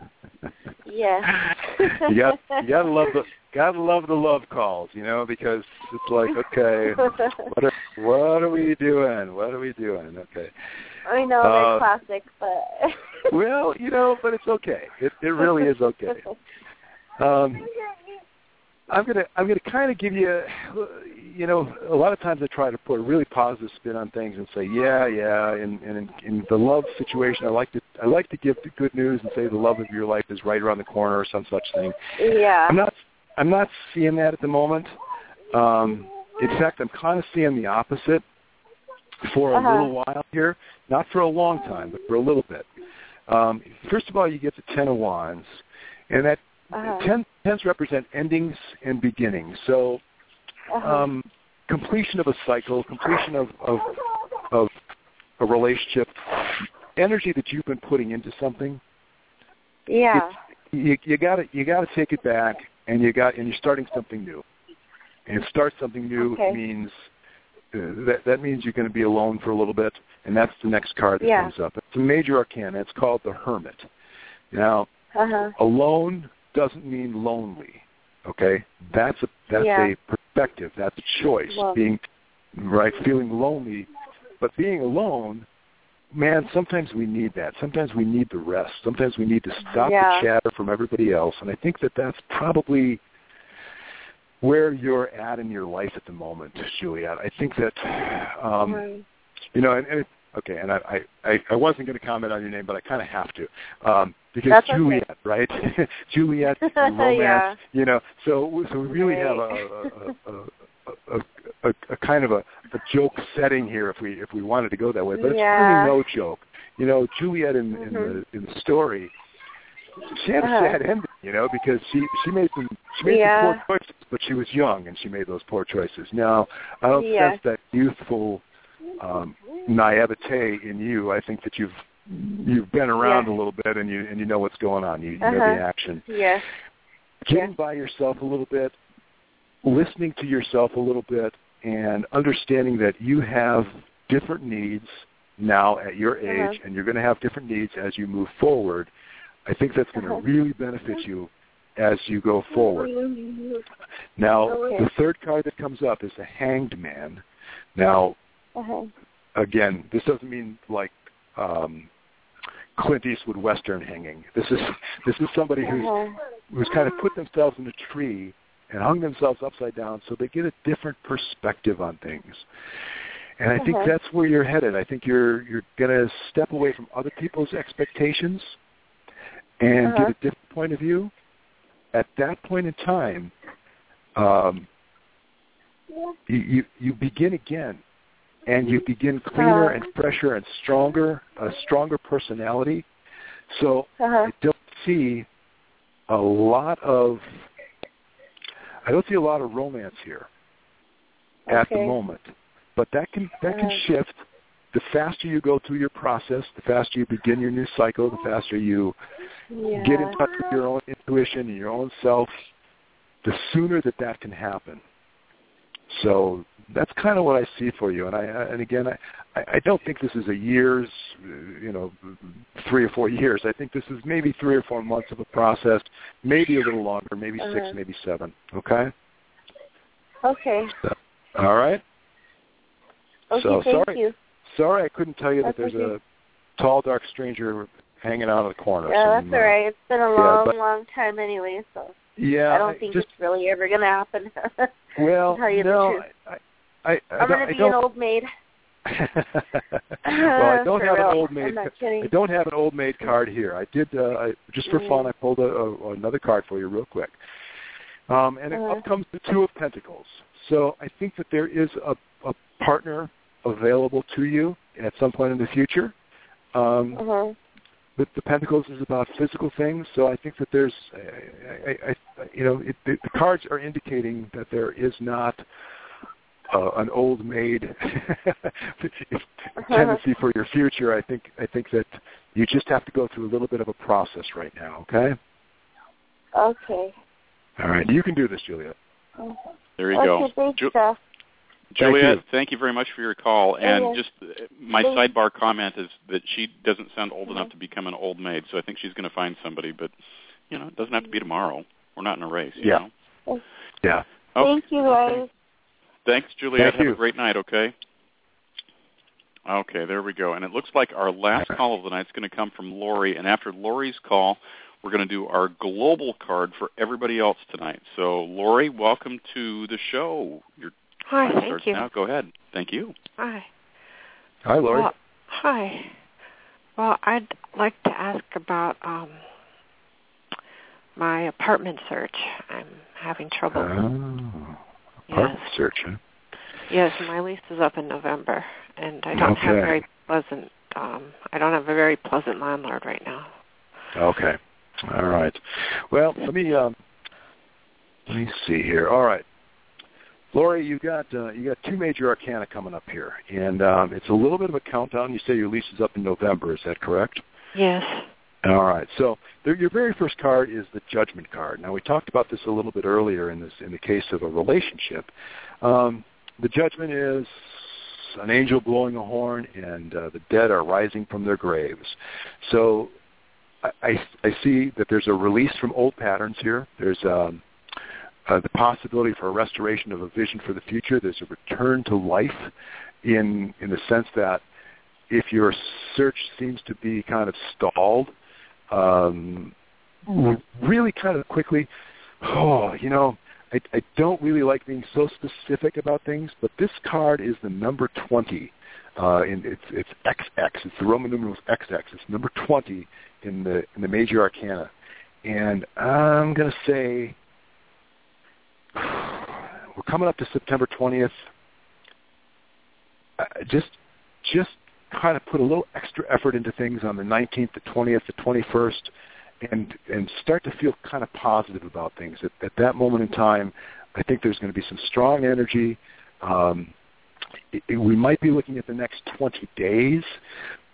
Yeah. you got you gotta love the gotta love the love calls, you know, because it's like, okay, what are what are we doing? What are we doing? Okay. I know they're uh, classic, but well, you know, but it's okay. It it really is okay. Um, I'm gonna I'm gonna kind of give you, you know, a lot of times I try to put a really positive spin on things and say, yeah, yeah. And in, in, in the love situation, I like to I like to give the good news and say the love of your life is right around the corner or some such thing. Yeah. I'm not I'm not seeing that at the moment. Um, in fact, I'm kind of seeing the opposite for a uh-huh. little while here, not for a long time, but for a little bit. Um, first of all, you get the Ten of Wands, and that uh-huh. ten, tens represent endings and beginnings. So uh-huh. um, completion of a cycle, completion of, of of a relationship, energy that you've been putting into something. Yeah. You, you got you got to take it back, and you got and you're starting something new. And start something new okay. means uh, that that means you're going to be alone for a little bit, and that's the next card that yeah. comes up. It's a major arcana. It's called the Hermit. Now, uh-huh. alone doesn't mean lonely. Okay, that's a that's yeah. a perspective. That's a choice. Well, being right, feeling lonely, but being alone. Man, sometimes we need that. Sometimes we need the rest. Sometimes we need to stop yeah. the chatter from everybody else. And I think that that's probably where you're at in your life at the moment, Juliet. I think that, um, right. you know, and, and okay, and I, I, I wasn't going to comment on your name, but I kind of have to. Um, because that's Juliet, okay. right? Juliet, romance, yeah. you know, so so we really right. have a, a, a, a, a, a, a kind of a, a joke setting here if we if we wanted to go that way, but yeah. it's really no joke. You know, Juliet in, mm-hmm. in the in the story, she had a uh-huh. sad ending, you know, because she she made some she made yeah. some poor choices, but she was young and she made those poor choices. Now, I don't yeah. sense that youthful um, naivete in you. I think that you've you've been around yeah. a little bit and you and you know what's going on. You, you uh-huh. know the action. Yes. Getting yeah. by yourself a little bit, listening to yourself a little bit, and understanding that you have different needs now at your age, uh-huh. and you're going to have different needs as you move forward. I think that's going to uh-huh. really benefit you as you go forward. Now, okay. the third card that comes up is the Hanged Man. Now, uh-huh. again, this doesn't mean like um, Clint Eastwood Western hanging. This is this is somebody who's uh-huh. who's kind of put themselves in a tree and hung themselves upside down so they get a different perspective on things. And I uh-huh. think that's where you're headed. I think you're you're going to step away from other people's expectations and uh-huh. get a different point of view. At that point in time, um, you, you you begin again, and you begin cleaner uh-huh. and fresher and stronger, a stronger personality. So uh-huh. I don't see a lot of I don't see a lot of romance here okay. at the moment, but that can that can uh-huh. shift. The faster you go through your process, the faster you begin your new cycle, the faster you yeah. get in touch with your own intuition and your own self, the sooner that that can happen. So that's kind of what I see for you. And I and again, I, I don't think this is a year's, you know, three or four years. I think this is maybe three or four months of a process, maybe a little longer, maybe uh-huh. six, maybe seven. Okay? Okay. So, all right? Okay, so thank sorry. you. Sorry I couldn't tell you that That's there's okay. a tall, dark stranger hanging out in the corner. Yeah, Some, that's all right. It's been a long, yeah, but, long time anyway, so yeah, I don't think just, it's really ever going to happen. Well, to tell you no, the truth. I, I, I, I'm going to be an old maid. well, I don't for have real. an old maid. I'm not kidding. I don't have an old maid card here. I did uh, I, just for mm. fun. I pulled a, a, another card for you real quick, um, and uh-huh. up comes the Two of Pentacles. So I think that there is a, a partner available to you at some point in the future. Um, uh-huh. But the Pentacles is about physical things, so I think that there's, I, I, I, you know, it, the, the cards are indicating that there is not uh, an old maid tendency for your future. I think I think that you just have to go through a little bit of a process right now. Okay. Okay. All right, you can do this, Juliet. Okay. There you okay, go. Thanks, Ju- Jeff. Juliet, thank you. thank you very much for your call. And yeah. just uh, my Thank sidebar comment is that she doesn't sound old yeah. enough to become an old maid, so I think she's going to find somebody. But, you know, it doesn't have to be tomorrow. We're not in a race, you Yeah. know? Yeah. Okay. Thank you, guys. Thanks, Juliet. Thank have you. a great night, okay? Okay, there we go. And it looks like our last call of the night is going to come from Lori. And after Lori's call, we're going to do our global card for everybody else tonight. So, Lori, welcome to the show. Your Hi, time thank starts you. Now. Go ahead. Thank you. Hi. Hi, Lori. Well, hi. Well, I'd like to ask about um, my apartment search. I'm having trouble. Oh, apartment yes. search, huh? Yes, my lease is up in November, and I don't Okay. have very pleasant. Um, I don't have a very pleasant landlord right now. Okay. All right. Well, let me um, let me see here. All right, Lori, you got uh, you got two major arcana coming up here, and um, it's a little bit of a countdown. You say your lease is up in November. Is that correct? Yes. All right. So the, your very first card is the Judgment card. Now we talked about this a little bit earlier in this in the case of a relationship. Um, the Judgment is an angel blowing a horn, and uh, the dead are rising from their graves. So I, I see that there's a release from old patterns here. There's um, uh, the possibility for a restoration of a vision for the future. There's a return to life in in the sense that if your search seems to be kind of stalled, um, really kind of quickly, oh, you know, I, I don't really like being so specific about things, but this card is the number twenty. Uh, in, it's it's X X. It's the Roman numerals X X. It's number twenty in the in the major arcana, and I'm going to say we're coming up to September twentieth. Uh, just just kind of put a little extra effort into things on the nineteenth, the twentieth, the twenty-first, and and start to feel kind of positive about things. At, at that moment in time, I think there's going to be some strong energy. Um, it, it, we might be looking at the next twenty days,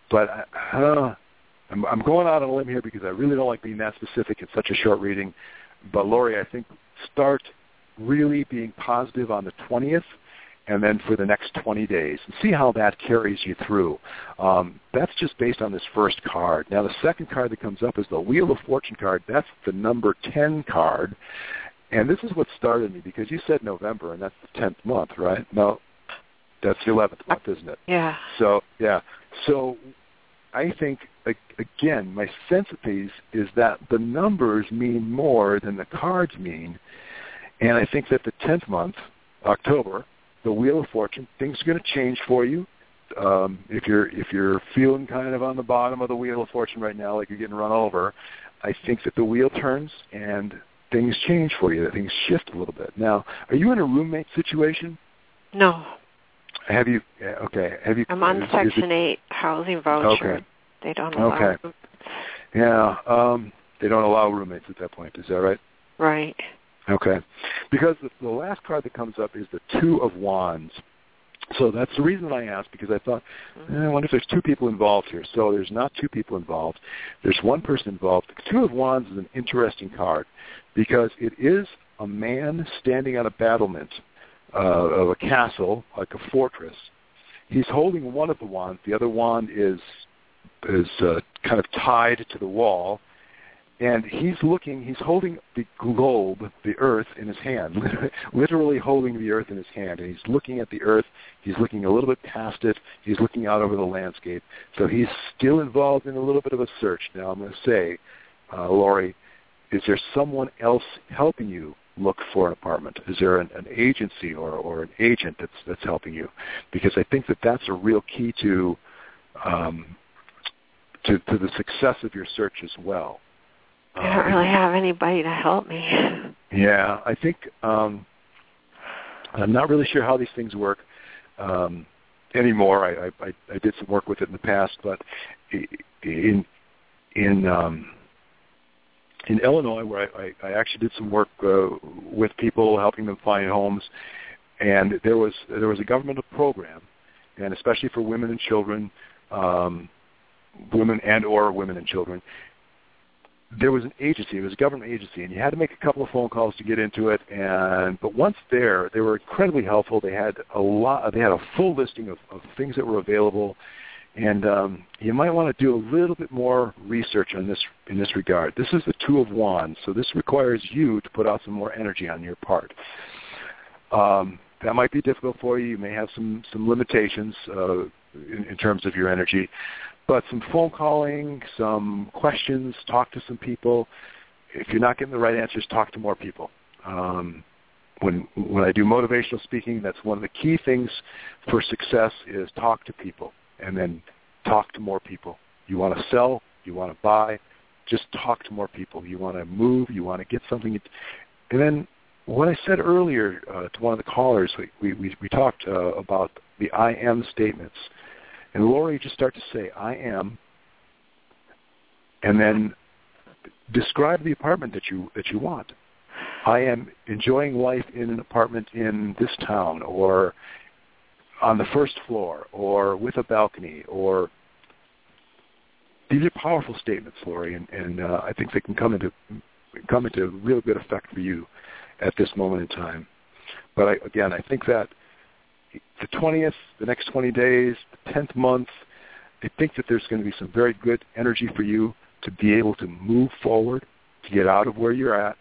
but I, uh, I'm, I'm going out on a limb here because I really don't like being that specific in such a short reading. But Lori, I think start really being positive on the twentieth, and then for the next twenty days, and see how that carries you through. Um, that's just based on this first card. Now, the second card that comes up is the Wheel of Fortune card. That's the number ten card. And this is what started me, because you said November, and that's the tenth month, right? No, that's the eleventh month, isn't it? Yeah. So, yeah. So I think, again, my sense of these is that the numbers mean more than the cards mean. And I think that the tenth month, October, the Wheel of Fortune, things are going to change for you. Um, if you're if you're feeling kind of on the bottom of the Wheel of Fortune right now, like you're getting run over, I think that the wheel turns and things change for you, that things shift a little bit. Now, are you in a roommate situation? No. Have you, okay, have you... I'm on is, Section is it, eight housing voucher. Okay. They don't allow Okay. roommates. Yeah, um, they don't allow roommates at that point, is that right? Right. Okay. Because the, the last card that comes up is the Two of Wands. So that's the reason I asked, because I thought, eh, I wonder if there's two people involved here. So there's not two people involved. There's one person involved. The Two of Wands is an interesting card because it is a man standing on a battlement uh, of a castle, like a fortress. He's holding one of the wands. The other wand is is uh, kind of tied to the wall. And he's looking, he's holding the globe, the earth, in his hand, literally holding the earth in his hand. And he's looking at the earth. He's looking a little bit past it. He's looking out over the landscape. So he's still involved in a little bit of a search. Now, I'm going to say, uh, Lori, is there someone else helping you look for an apartment? Is there an, an agency or, or an agent that's, that's helping you? Because I think that that's a real key to, um, to, to the success of your search as well. I don't really have anybody to help me. Yeah, I think um, I'm not really sure how these things work um, anymore. I, I, I did some work with it in the past, but in in um, in Illinois, where I, I actually did some work uh, with people, helping them find homes, and there was there was a governmental program, and especially for women and children, um, women and or women and children. There was an agency, it was a government agency, and you had to make a couple of phone calls to get into it. And but once there, they were incredibly helpful. They had a lot. They had a full listing of, of things that were available, and um, you might want to do a little bit more research on this in this regard. This is the Two of Wands, so this requires you to put out some more energy on your part. Um, that might be difficult for you. You may have some some limitations uh, in, in terms of your energy. But some phone calling, some questions, talk to some people. If you're not getting the right answers, talk to more people. Um, when when I do motivational speaking, that's one of the key things for success is talk to people, and then talk to more people. You want to sell, you want to buy, just talk to more people. You want to move, you want to get something. And then what I said earlier uh, to one of the callers, we, we, we talked uh, about the I am statements. And Lori, just start to say, I am, and then describe the apartment that you that you want. I am enjoying life in an apartment in this town, or on the first floor, or with a balcony, or these are powerful statements, Lori, and, and uh, I think they can come into come into real good effect for you at this moment in time. But I, again, I think that the twentieth, the next twenty days, the tenth month, I think that there's going to be some very good energy for you to be able to move forward, to get out of where you're at,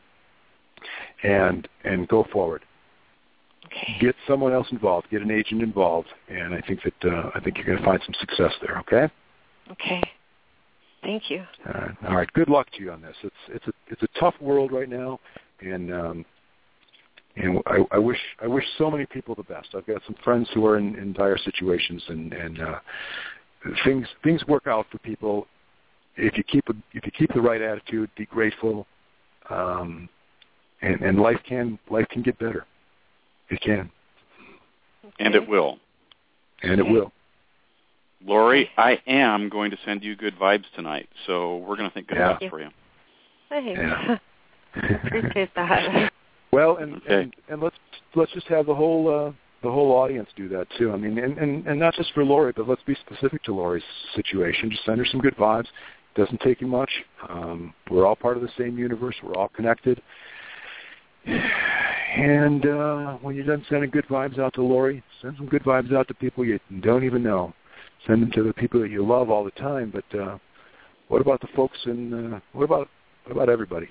and and go forward. Okay. Get someone else involved, get an agent involved, and I think that uh, I think you're going to find some success there. Okay. Okay. Thank you. All right. All right. Good luck to you on this. It's it's a it's a tough world right now, and. Um, And I, I wish I wish so many people the best. I've got some friends who are in, in dire situations, and, and uh, things things work out for people if you keep a, if you keep the right attitude, be grateful, um, and, and life can life can get better. It can, okay. And it will, and it will. Lori, I am going to send you good vibes tonight, so we're going to think good yeah. thoughts for you. Thanks. Yeah. Appreciate that. Well, and, okay. and and let's let's just have the whole uh, the whole audience do that too. I mean, and, and, and not just for Lori, but let's be specific to Lori's situation. Just send her some good vibes. It doesn't take you much. Um, we're all part of the same universe. We're all connected. And uh, when you're done sending good vibes out to Lori, send some good vibes out to people you don't even know. Send them to the people that you love all the time. But uh, what about the folks in? Uh, what about what about everybody?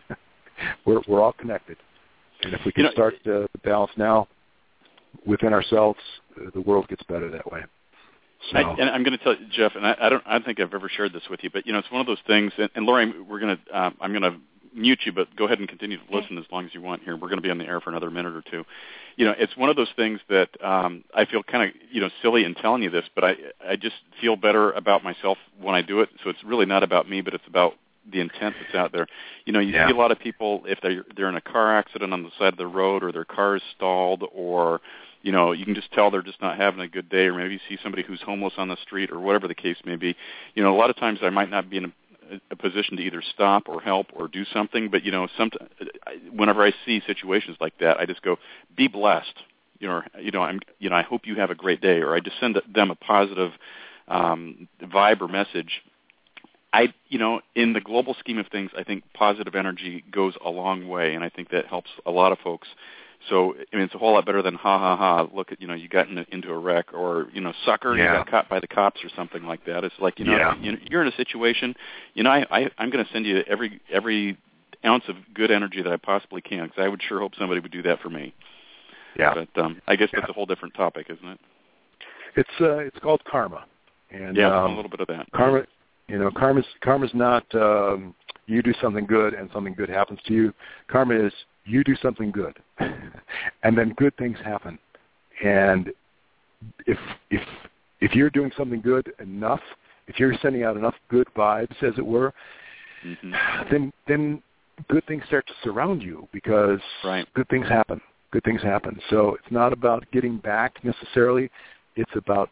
we're we're all connected. And if we can you know, start uh, the balance now within ourselves, uh, the world gets better that way. So. I, and I'm going to tell you, Jeff, and I, I don't, I don't think I've ever shared this with you, but you know, it's one of those things. And, and Lori, we're going to, um, I'm going to mute you, but go ahead and continue to listen as long as you want here. We're going to be on the air for another minute or two. You know, it's one of those things that um, I feel kind of, you know, silly in telling you this, but I, I just feel better about myself when I do it. So it's really not about me, but it's about the intent that's out there. You know, you yeah. see a lot of people, if they're, they're in a car accident on the side of the road, or their car is stalled, or, you know, you can just tell they're just not having a good day, or maybe you see somebody who's homeless on the street, or whatever the case may be. You know, a lot of times I might not be in a, a position to either stop or help or do something, but, you know, some, whenever I see situations like that, I just go, be blessed. You know, or, you know, I'm, you know, I hope you have a great day, or I just send them a positive um, vibe or message. I, you know, in the global scheme of things, I think positive energy goes a long way, and I think that helps a lot of folks. So, I mean, it's a whole lot better than ha ha ha. Look at, you know, you got in a, into a wreck, or, you know, sucker, yeah. you got caught by the cops or something like that. It's like, you know, yeah. you, you're in a situation. You know, I, I I'm going to send you every every ounce of good energy that I possibly can, because I would sure hope somebody would do that for me. Yeah. But um, I guess yeah. that's a whole different topic, isn't it? It's uh, it's called karma. And yeah, um, a little bit of that. Karma. You know, karma's karma's not um, you do something good and something good happens to you. Karma is you do something good, and then good things happen. And if if if you're doing something good enough, if you're sending out enough good vibes, as it were, mm-hmm. then then good things start to surround you, because right. good things happen. Good things happen. So it's not about getting back necessarily. It's about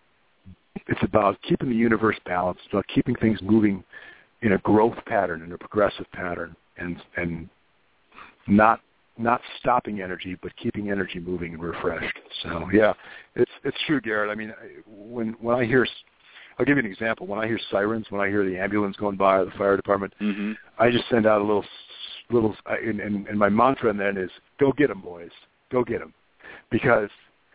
It's about keeping the universe balanced, about keeping things moving in a growth pattern, in a progressive pattern, and and not not stopping energy, but keeping energy moving and refreshed. So yeah, it's it's true, Garrett. I mean, when when I hear, I'll give you an example. When I hear sirens, when I hear the ambulance going by, or the fire department, mm-hmm. I just send out a little little, and, and, and my mantra then is, "Go get them, boys. Go get them," because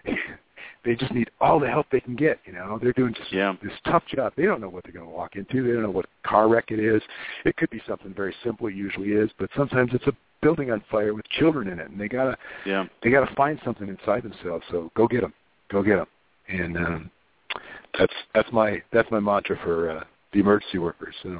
they just need all the help they can get. You know, they're doing just yeah. this tough job. They don't know what they're going to walk into. They don't know what car wreck it is. It could be something very simple. It usually is, but sometimes it's a building on fire with children in it, and they gotta yeah. they gotta find something inside themselves. So go get them. Go get them. And um, that's that's my that's my mantra for uh, the emergency workers. So,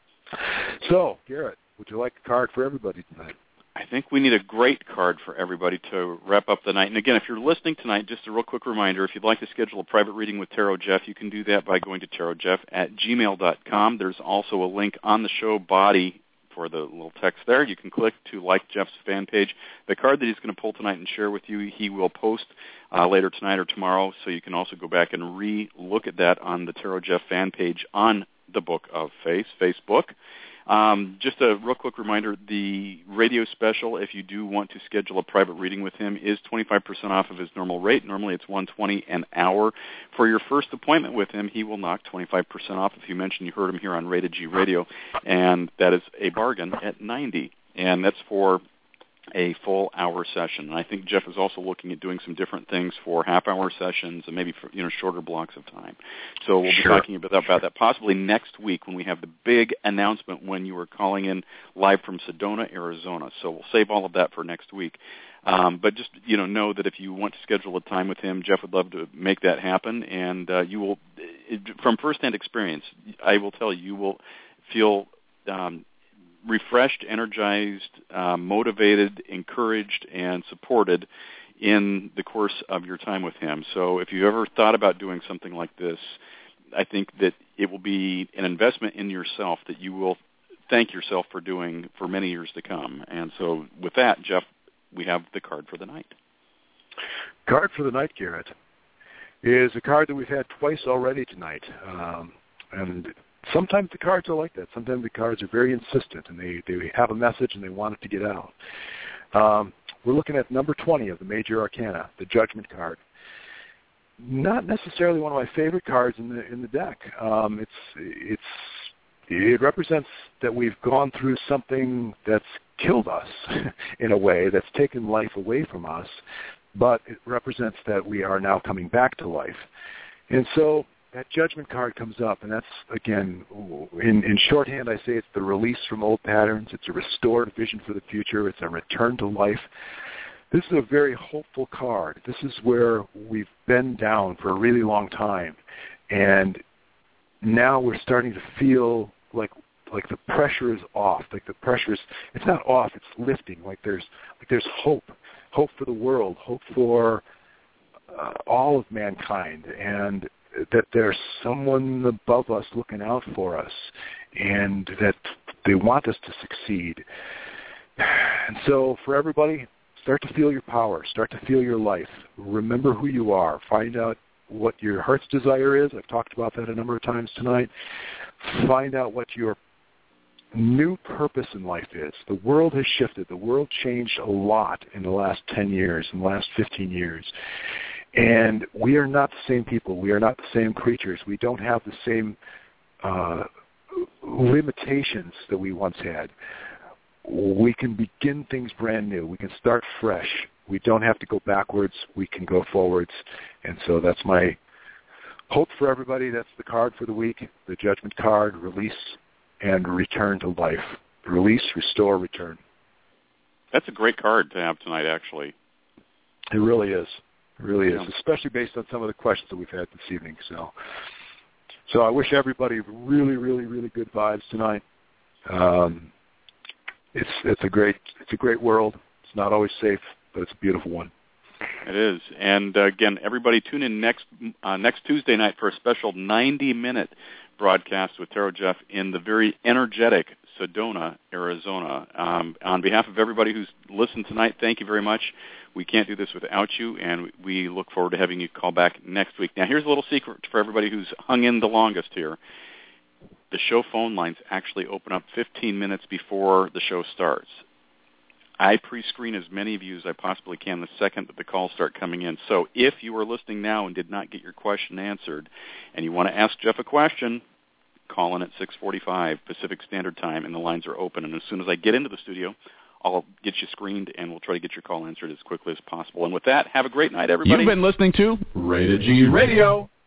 so Garrett, would you like a card for everybody tonight? I think we need a great card for everybody to wrap up the night. And again, if you're listening tonight, just a real quick reminder, if you'd like to schedule a private reading with Tarot Jeff, you can do that by going to tarot jeff at gmail dot com. There's also a link on the show body for the little text there. You can click to like Jeff's fan page. The card that he's going to pull tonight and share with you, he will post uh, later tonight or tomorrow, so you can also go back and re-look at that on the Tarot Jeff fan page on the Book of Face, Facebook. Um, just a real quick reminder, the radio special, if you do want to schedule a private reading with him, is twenty-five percent off of his normal rate. Normally it's one hundred twenty dollars an hour. For your first appointment with him, he will knock twenty-five percent off if you mention you heard him here on Rated G Radio, and that is a bargain at ninety dollars. And that's for a full hour session. And I think Jeff is also looking at doing some different things for half-hour sessions and maybe for, you know, shorter blocks of time. So we'll be sure. talking about, about that possibly next week when we have the big announcement when you are calling in live from Sedona, Arizona. So we'll save all of that for next week. Um, but just, you know, know that if you want to schedule a time with him, Jeff would love to make that happen. And uh, you will, from firsthand experience, I will tell you, you will feel um, refreshed, energized, uh, motivated, encouraged, and supported in the course of your time with him. So if you ever thought about doing something like this, I think that it will be an investment in yourself that you will thank yourself for doing for many years to come. And so with that, Jeff, we have the card for the night. Card for the night, Garrett, is a card that we've had twice already tonight. Um, and sometimes the cards are like that. Sometimes the cards are very insistent, and they, they have a message and they want it to get out. Um, we're looking at number twenty of the Major Arcana, the Judgment card. Not necessarily one of my favorite cards in the in the deck. Um, it's it's it represents that we've gone through something that's killed us in a way, that's taken life away from us, but it represents that we are now coming back to life. And so that Judgment card comes up, and that's, again, in, in shorthand, I say it's the release from old patterns. It's a restored vision for the future. It's a return to life. This is a very hopeful card. This is where we've been down for a really long time, and now we're starting to feel like like the pressure is off. Like the pressure is, it's not off, it's lifting. Like there's like there's hope, hope for the world, hope for uh, all of mankind, and that there's someone above us looking out for us, and that they want us to succeed. And so for everybody, start to feel your power. Start to feel your life. Remember who you are. Find out what your heart's desire is. I've talked about that a number of times tonight. Find out what your new purpose in life is. The world has shifted. The world changed a lot in the last ten years, in the last fifteen years. And we are not the same people. We are not the same creatures. We don't have the same uh, limitations that we once had. We can begin things brand new. We can start fresh. We don't have to go backwards. We can go forwards. And so that's my hope for everybody. That's the card for the week, the Judgment card, release and return to life. Release, restore, return. That's a great card to have tonight, actually. It really is. It really is, yeah. Especially based on some of the questions that we've had this evening. So, so I wish everybody really, really, really good vibes tonight. Um, it's it's a great it's a great world. It's not always safe, but it's a beautiful one. It is. And uh, again, everybody tune in next uh, next Tuesday night for a special ninety-minute broadcast with Tarot Jeff in the very energetic Sedona, Arizona. Um, on behalf of everybody who's listened tonight, thank you very much. We can't do this without you, and we look forward to having you call back next week. Now, here's a little secret for everybody who's hung in the longest here. The show phone lines actually open up fifteen minutes before the show starts. I pre-screen as many of you as I possibly can the second that the calls start coming in. So if you are listening now and did not get your question answered and you want to ask Jeff a question, call in at six forty-five Pacific Standard Time, and the lines are open. And as soon as I get into the studio, I'll get you screened, and we'll try to get your call answered as quickly as possible. And with that, have a great night, everybody. You've been listening to Rated G Radio.